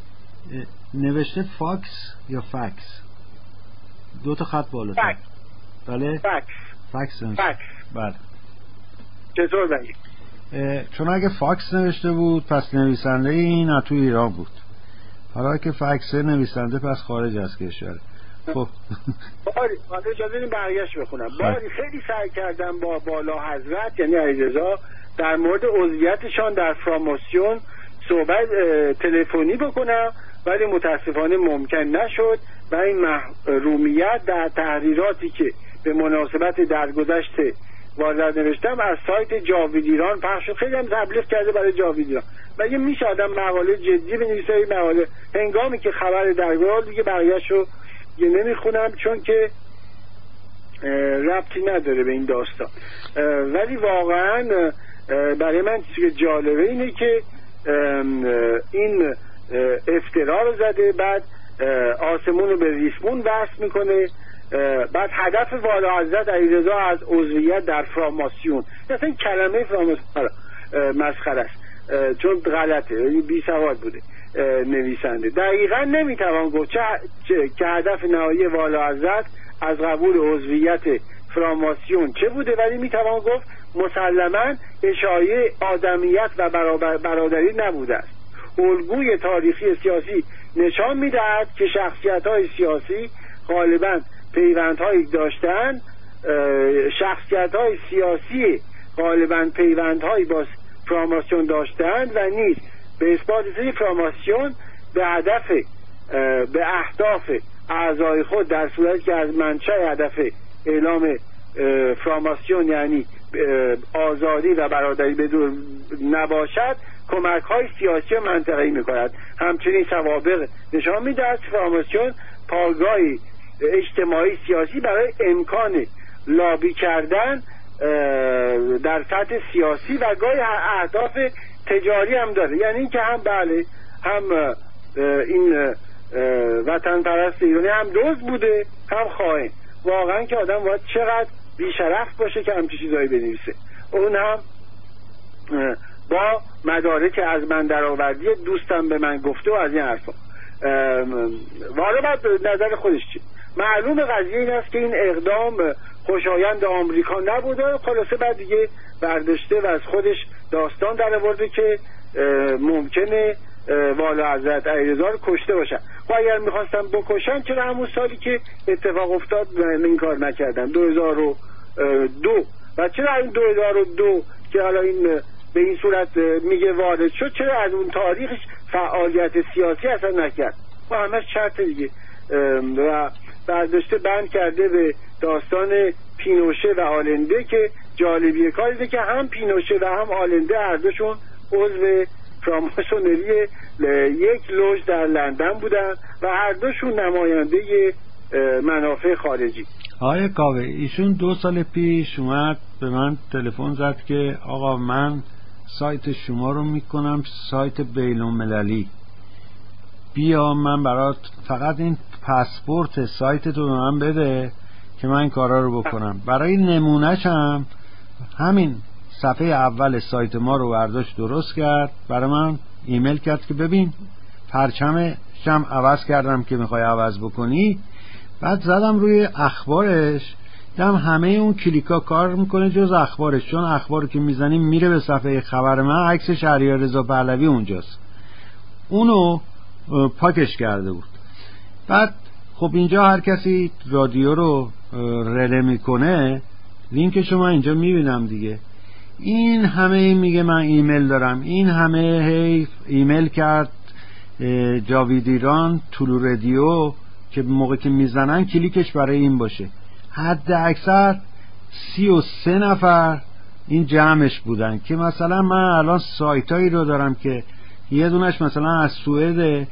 [SPEAKER 2] نوشته فاکس یا فکس؟ دو تا خط بالا.
[SPEAKER 3] فکس.
[SPEAKER 2] بله
[SPEAKER 3] فکس
[SPEAKER 2] فکس
[SPEAKER 3] فکس
[SPEAKER 2] بله.
[SPEAKER 3] چطور بگید؟
[SPEAKER 2] چون اگه فاکس نوشته بود پس نویسنده این تو ایران بود، حالا که فکس نویسنده پس خارج از کشور. خب
[SPEAKER 3] باری من اجازه بدین برگشت بخونم. باری خیلی سعی کردم با بالا حضرت یعنی علیرضا در مورد عضویتشان در فراماسیون صحبت تلفنی بکنم، ولی متاسفانه ممکن نشد و این محرومیت در تحریراتی که به مناسبت درگذشت وارد نوشتم از سایت جاوید ایران پخش شد. خیلی هم تبلیغ کرده برای جاوید ایران. مگه میشه آدم مقاله جدی بنویسه؟ این مقاله هنگامی که خبر درگذشت دیگه بقیه‌شو دیگه نمیخونم چون که ربطی نداره به این داستان. ولی واقعا برای من چیزی جالبه اینه که این افترا رو زده، بعد آسمون رو به ریسمون وصل میکنه، بعد هدف والاحضرت علیرضا از عضویت در فراماسیون، مثلا این کلمه فراماسیون مسخره است چون غلطه، بی سواد بوده نویسنده. دقیقا نمیتوان گفت چه, چه که هدف نهایی والاحضرت از قبول عضویت فراماسیون چه بوده، ولی میتوان گفت مسلماً اشاعه آدمیت و برادری نبوده است. الگوی تاریخی سیاسی نشان میدهد که شخصیت‌های سیاسی غالباً پیوندهایی داشتند، شخصیت‌های سیاسی غالباً پیوندهایی با فراماسیون داشتند و نیز به اثبات این فراماسیون به هدف به اهداف اعضای خود در صورتی که از منشأ هدف اعلام فراماسیون یعنی آزادی و برادری بدون نباشد کمک های سیاسی و منطقه‌ای می‌کند. همچنین سوابق نشان می‌دهد فراماسیون پایگاهی اجتماعی سیاسی برای امکان لابی کردن در سطح سیاسی و گاهی اهداف تجاری هم داره. یعنی این که هم بله هم این وطن پرست ایرانی هم دزد بوده هم خائن. واقعا که آدم باید چقدر بیشرف باشه که همچین چیزایی بنویسه. اون هم با مدارک از من درآوردی دوستم به من گفته و از این حرفا. والا بعد نظر خودش چی؟ معلوم قضیه این است که این اقدام خوشایند آمریکا نبوده. خلاصه بعد دیگه برداشته و از خودش داستان در آورده که ممکنه والا حضرت علیرضا رو کشته باشن. و اگر میخواستم بکشن چرا همون سالی که اتفاق افتاد این کار نکردن، دو هزار و دو؟ و چرا این دو هزار و دو که حالا این به این صورت میگه وارد شد، چرا از اون تاریخش فعالیت سیاسی اصلا نکرد؟ و همه شرط دیگه. و برداشته بند کرده به داستان پینوشه و آلنده که جالبیه کاریده که هم پینوشه و هم آلنده هر دوشون عضو فراماسونری یک لوژ در لندن بودن و هر دوشون نماینده منافع خارجی.
[SPEAKER 2] آقای کاوه ایشون دو سال پیش اومد به من تلفن زد که آقا من سایت شما رو میکنم سایت بین‌المللی، بیا من برات فقط این پاسپورت سایت تو به من بده که من این کارا رو بکنم. برای نمونهش هم همین صفحه اول سایت ما رو برداشت درست کرد، برای من ایمیل کرد که ببین پرچمش هم عوض کردم که میخوای عوض بکنی. بعد زدم روی اخبارش، دیدم همه اون کلیکا کار میکنه جز اخبارش، چون اخباری که میزنیم میره به صفحه خبر من، عکس شهریار رضا پهلوی اونجاست، اونو پاکش کرده بود. بعد خب اینجا هر کسی رادیو رو رله میکنه، لینک شما اینجا میبینم دیگه. این همه میگه من ایمیل دارم، این همه هی ایمیل کرد جاوید ایران طلوع رادیو که موقع که میزنن کلیکش برای این باشه. حد اکثر سی و سه نفر این جمعش بودن که مثلا من الان سایتایی رو دارم که یه دونش مثلا از سوئد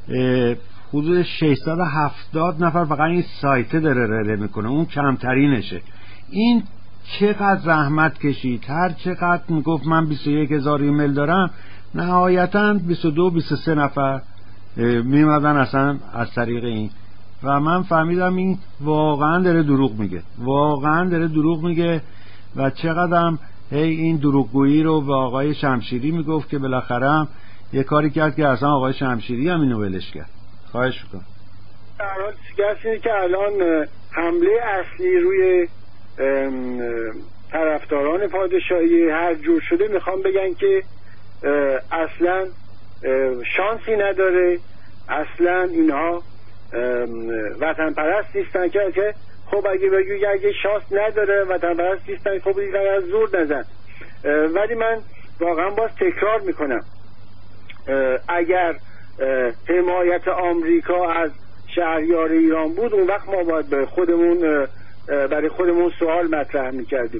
[SPEAKER 2] حدود ششصد و هفتاد نفر فقط این سایت داره رله میکنه، اون کمترینشه. این چقدر زحمت کشید، هر چقدر میگفت من بیست و یک هزار ایمیل دارم، نهایتا بیست و دو بیست و سه نفر میمدن اصلا از طریق این. و من فهمیدم این واقعا داره دروغ میگه، واقعا داره دروغ میگه. و چقدرم هی این دروغگویی رو به آقای شمشیری میگفت که بالاخره هم یه کاری کرد که اصلا آقای شمشیری هم اینو ولش کرد. خواهش میکنم.
[SPEAKER 3] در حال چیزی که الان حمله اصلی روی طرفداران پادشاهی هر جور شده میخوام بگن که اصلا شانسی نداره، اصلا اینها وطن پرست نیستن که خب اگه بگی اگه شانس نداره وطن پرست نیستن، خب این از زور نزن. ولی من واقعا باز تکرار میکنم اگر حمایت آمریکا از شهریار ایران بود اون وقت ما باید به خودمون برای خودمون سوال مطرح میکردیم.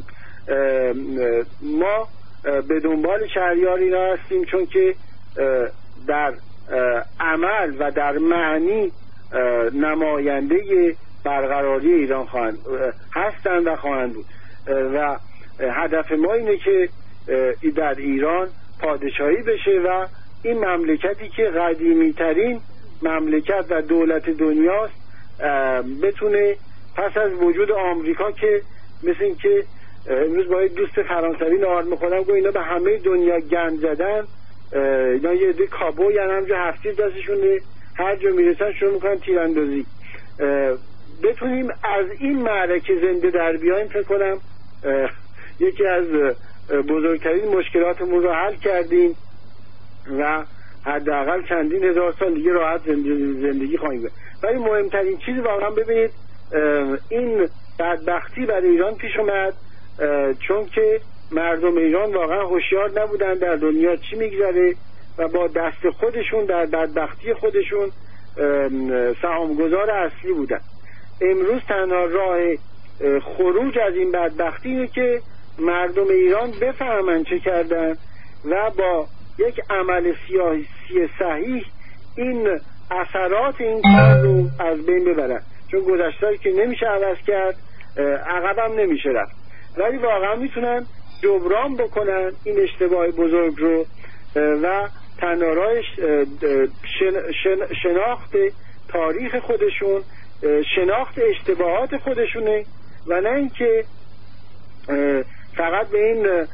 [SPEAKER 3] ما به دنبال شهریار اینا هستیم چون که در عمل و در معنی نماینده برقراری ایران خواهند هستند و خواهند بود و هدف ما اینه که در ایران پادشاهی بشه و این مملکتی که قدیمی ترین مملکت و دولت دنیاست بتونه پس از وجود آمریکا که مثل این که امروز با دوست فرانسوی نهار میخورم گویا اینا به همه دنیا گند زدن، اینا یه عده کابوی هم همجا هفتی دستشونه، هر جا میرسن شروع میکنن تیراندازی. بتونیم از این معرکه زنده در بیایم فکر کنم یکی از بزرگترین مشکلاتمون رو حل کردیم و حداقل چندین هزار سال دیگه راحت زندگی خواهیم کرد. ولی مهمترین چیز واقعا ببینید این بدبختی برای ایران پیش اومد چون که مردم ایران واقعا هوشیار نبودن در دنیا چی میگذره و با دست خودشون در بدبختی خودشون سهامگذار اصلی بودن. امروز تنها راه خروج از این بدبختی اینه که مردم ایران بفهمن چه کردن و با یک عمل سیاسی صحیح این اثرات این کار رو از بین ببرن، چون گذشته‌ای که نمیشه عوض کرد عقبم نمیشه رفت، ولی واقعا میتونن جبران بکنن این اشتباه بزرگ رو و تنارای شن شن شناخت تاریخ خودشون، شناخت اشتباهات خودشونه و نه اینکه فقط به این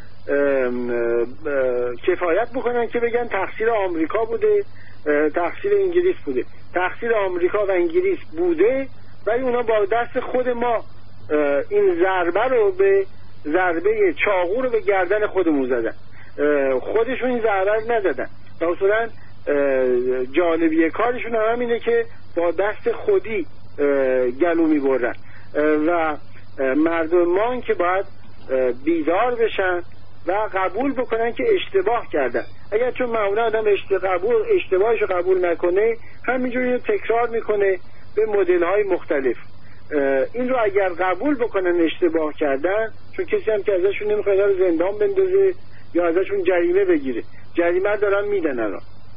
[SPEAKER 3] کفایت بکنن که بگن تقصیر آمریکا بوده، تقصیر انگلیس بوده. تقصیر آمریکا و انگلیس بوده ولی اونا با دست خود ما این ضربه رو به ضربه چاقو رو به گردن خودمون زدن، خودشون این ضربه رو نزدن. اصولا جالبیه کارشون هم اینه که با دست خودی گلو میبرن و مردم ما که باید بیدار بشن و قبول بکنن که اشتباه کردن. اگر چون معمولا آدم قبول اشتباهش رو قبول نکنه همینجوری تکرار میکنه به مدل های مختلف. این رو اگر قبول بکنن اشتباه کردن، چون کسی هم که ازشون نمیخواد رو زندان بندازه یا ازشون جریمه بگیره، جریمه دارن میدن الان،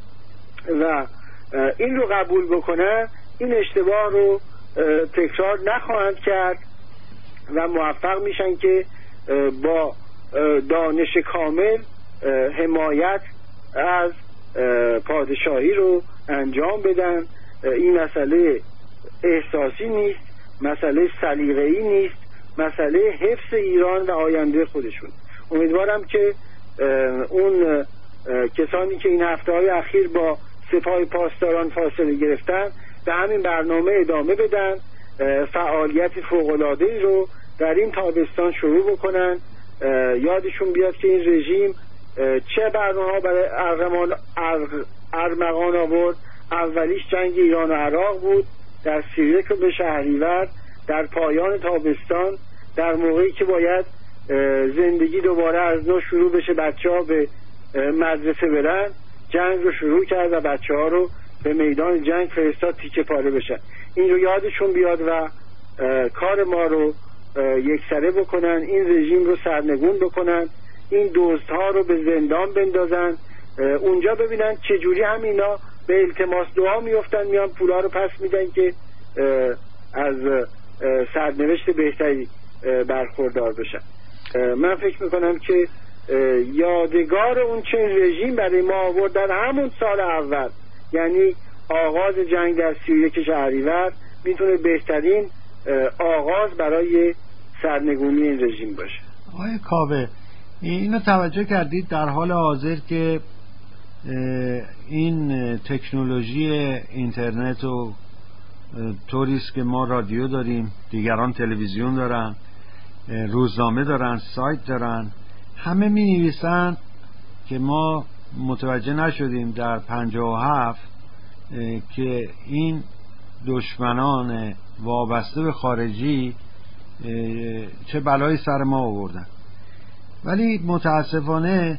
[SPEAKER 3] و این رو قبول بکنن این اشتباه رو تکرار نخواهند کرد و موفق میشن که با دانش کامل حمایت از پادشاهی رو انجام بدن. این مسئله احساسی نیست، مسئله سلیقه‌ای نیست، مسئله حفظ ایران و آینده خودشون. امیدوارم که اون کسانی که این هفته‌های اخیر با سپاه پاسداران فاصله گرفتن به همین برنامه ادامه بدن، فعالیت فوق‌العاده‌ای رو در این تابستان شروع بکنن. یادشون بیاد که این رژیم چه برنامه‌ها برای ارغمان ارمغان آورد. اولیش جنگ ایران و عراق بود در سی و یک به شهریور، در پایان تابستان، در موقعی که باید زندگی دوباره از نو شروع بشه، بچه‌ها به مدرسه برن، جنگ رو شروع کرد و بچه‌ها رو به میدان جنگ فرستاد تیکه پاره بشن. این رو یادشون بیاد و کار ما رو یکسره بکنن، این رژیم رو سرنگون بکنن، این دزدها رو به زندان بندازن، اونجا ببینن چجوری همینا به التماس دعا میفتن، میان پولا رو پس میدن که از سرنوشت بهتری برخوردار بشن. من فکر میکنم که یادگار اون چه رژیم برای ما آورد در همون سال اول، یعنی آغاز جنگ در سی و یک شهریور، میتونه بهترین آغاز برای سرنگونی این رژیم باشه.
[SPEAKER 2] آقای کاوه، اینو توجه کردید در حال حاضر که این تکنولوژی اینترنت و طوریست که ما رادیو داریم، دیگران تلویزیون دارن، روزنامه دارن، سایت دارن، همه می نویسن که ما متوجه نشدیم در پنجاه و هفت که این دشمنان وابسته به خارجی چه بلایی سر ما آوردن. ولی متاسفانه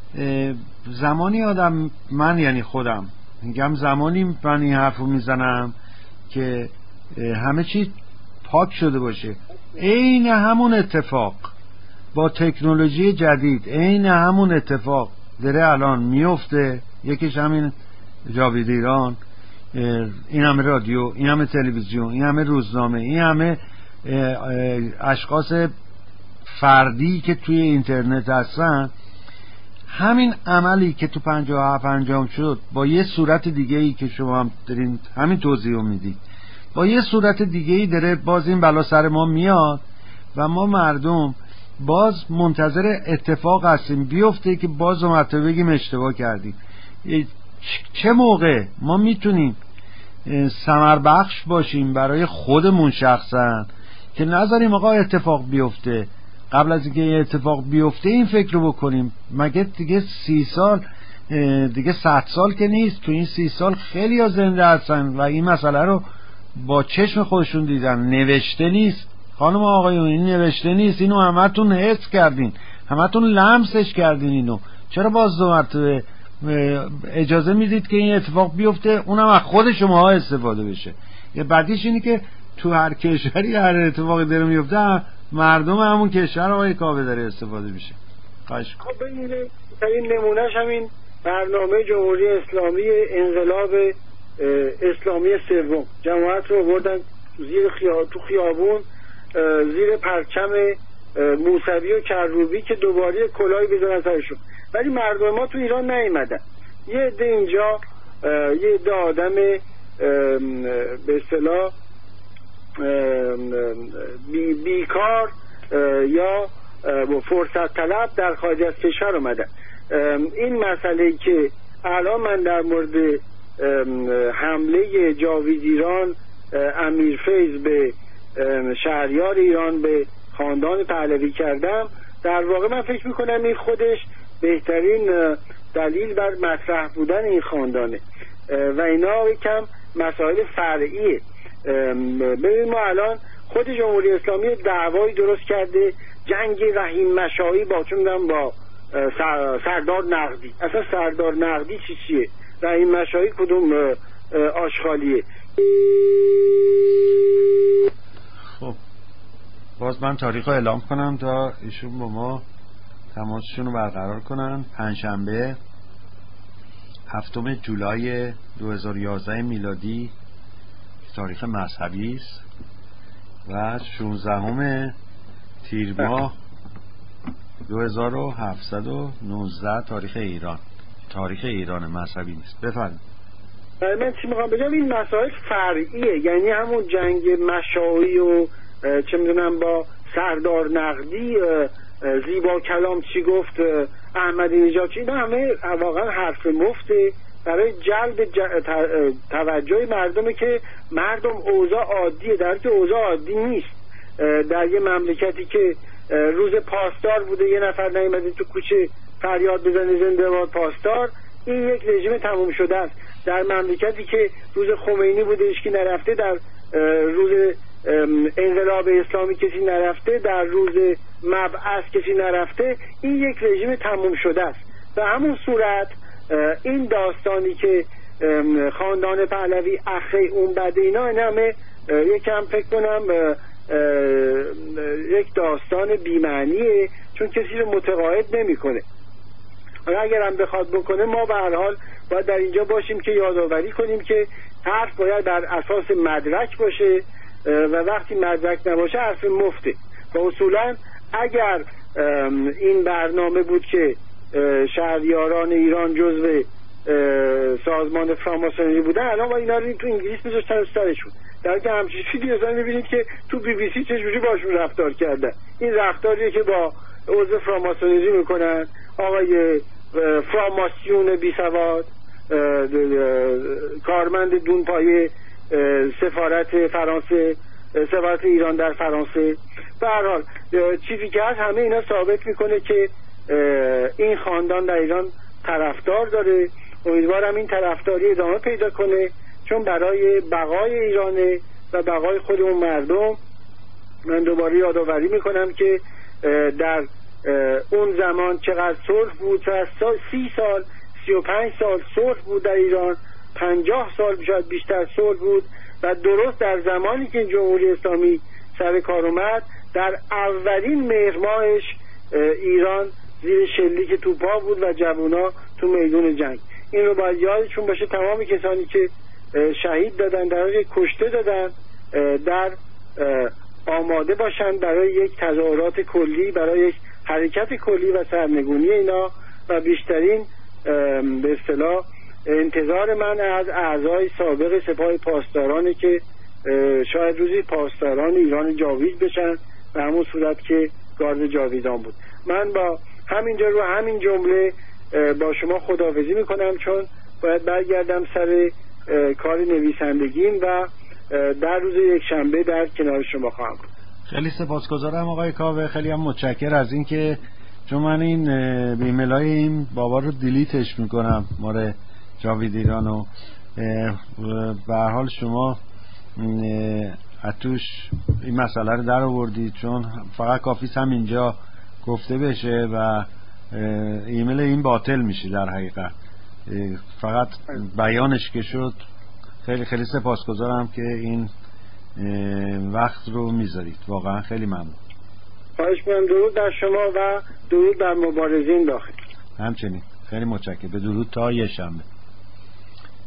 [SPEAKER 2] زمانی آدم، من یعنی خودم میگم زمانی من این حرف رو میزنم که همه چی پاک شده باشه. عین همون اتفاق با تکنولوژی جدید، عین همون اتفاق داره الان میفته. یکیش همین جاوید ایران، این همه رادیو، این همه تلویزیون، این همه روزنامه، این همه اشخاص فردی که توی اینترنت هستن، همین عملی که تو پنجاه و هفت انجام شد با یه صورت دیگه ای که شما هم دارین همین توضیح رو میدید، با یه صورت دیگه ای داره باز این بلا سر ما میاد و ما مردم باز منتظر اتفاق هستیم بیفته که باز مرتبه بگیم اشتباه کردیم. چه موقع ما میتونیم ثمر بخش باشیم برای خودمون شخصا که نذاریم آقا اتفاق بیفته؟ قبل از اینکه این اتفاق بیفته این فکر رو بکنیم. مگه دیگه سی سال دیگه صد سال که نیست، تو این سی سال خیلی ها زنده هستن و این مسئله رو با چشم خودشون دیدن. نوشته نیست خانم آقایون، این نوشته نیست، اینو همتون حس کردین، همتون لمسش کردین. اینو چرا باز دو مرتبه اجازه میدید که این اتفاق بیفته، اونم از خود شماها استفاده بشه؟ یه بعدیش اینه که تو هر کشوری هر اتفاقی داره میفته مردم همون کشور آقای کاوه داره استفاده میشه. خواهش
[SPEAKER 3] خب این نمونهش همین برنامه جمهوری اسلامی انقلاب اسلامی سوم، جماعت رو بردن زیر خیا... تو خیابون زیر پرچم موسوی و کروبی که دوباره کلاهی بزنن سرشون، ولی مردم ما تو ایران نیومدن. یه عده اینجا یه عده آدم به اصطلاح بی بیکار یا فرصت طلب در خارج از کشور اومدن. این مسئله که الان من در مورد حمله جاوید ایران امیر فیض به شهریار ایران به خاندان پهلوی کردم، در واقع من فکر میکنم این خودش بهترین دلیل بر مطرح بودن این خاندانه و اینا یکم مسائل فرعیه. ببین ما الان خود جمهوری اسلامی دعوایی درست کرده، جنگ رحیم مشایی با چون با سردار نقدی. اصلا سردار نقدی چی چیه؟ رحیم مشایی کدوم آشغالیه؟
[SPEAKER 2] خب باز من تاریخ رو اعلام کنم تا ایشون با ما تماسشون رو برقرار کنن. پنجشنبه هفتم جولای دو هزار و یازده میلادی تاریخ مذهبی است و شانزدهم تیر ماه دو هزار و هفتصد و نوزده تاریخ ایران. تاریخ ایران مذهبی نیست. بفرمایید.
[SPEAKER 3] من چی میخوام بگم، این مسائل فرعیه، یعنی همون جنگ مشایی و چه میدونم با سردار نقدی زیبا کلام چی گفت احمدی نژاد، اینا همه واقعا حرف مفته برای جلب توجه مردمه که مردم اوضاع عادیه، در حالی که اوضاع عادی نیست. در یه مملکتی که روز پاسدار بوده یه نفر نیامده تو کوچه فریاد بزنه زنده باد پاسدار، این یک رژیم تموم شده است. در مملکتی که روز خمینی بوده هیچکی نرفته، در روز انقلاب اسلامی کسی نرفته، در روز مبعث کسی نرفته، این یک رژیم تموم شده است. به همون صورت این داستانی که خاندان پهلوی اخه اون بده اینا این همه یکم فکر کنم یک داستان بی‌معنیه، چون کسی رو متقاعد نمی‌کنه. اگر هم بخواد بکنه ما به هر حال باید در اینجا باشیم که یادآوری کنیم که حرف باید بر اساس مدرک باشه و وقتی مدرک نباشه حرف مفته. و اصولا اگر این برنامه بود که شهریاران ایران جزو سازمان فراماسونری بودن، الان ما اینا رو تو انگلیس میذاشتن سرشون، در حالی که همچین چیزی اصلا میبینید که تو بی بی سی چجوری باشون رفتار کردن. این رفتاریه که با عضو فراماسونری میکنن، آقای فراماسیون بی سواد، کارمند دونپایه سفارت فرانسه، سفارت ایران در فرانسه. به هر حال چیزی که هست همه اینا ثابت میکنه که این خاندان در ایران طرفدار داره. امیدوارم این طرفداری ادامه پیدا کنه، چون برای بقای ایرانه و بقای خود اون مردم. من دوباره یادآوری میکنم که در اون زمان چقدر صلح بود، سی سال سی و پنج سال صلح بود در ایران، پنجاه سال شاید بیشتر صلح بود و درست در زمانی که جمهوری اسلامی سر کار اومد، در اولین مهر ماهش ایران زیر شلیک توپا بود و جوونا تو میدون جنگ. این رو باید یادشون باشه تمام کسانی که شهید دادن، در حالی کشته دادن، در آماده باشن برای یک تظاهرات کلی، برای یک حرکت کلی و سرنگونی اینا. و بیشترین به اصطلاح انتظار من از اعضای سابق سپاه پاسدارانه که شاید روزی پاسداران ایران جاوید بشن، به همون صورت که گارد جاویدان بود. من با همینجا رو همین جمله با شما خداحافظی میکنم، چون باید برگردم سر کار نویسندگیم و در روز یک شنبه در کنار شما خواهم بود.
[SPEAKER 2] خیلی سپاسگزارم آقای کاوه، خیلی هم متشکرم از این که چون من این بیملای این بابا رو دیلیتش میکنم ماره جاوید ایرانو، به هر حال شما اتوش این مسئله رو در آوردید، چون فقط کافیست هم اینجا گفته بشه و ایمیل این باطل میشه. در حقیقت فقط بیانش که شد. خیلی خیلی سپاسگزارم که این وقت رو میذارید، واقعا خیلی ممنون.
[SPEAKER 3] خواهش می‌کنم. درود در شما و درود در مبارزین داخل.
[SPEAKER 2] همچنین خیلی متشکرم. به درود تا یه شنبه.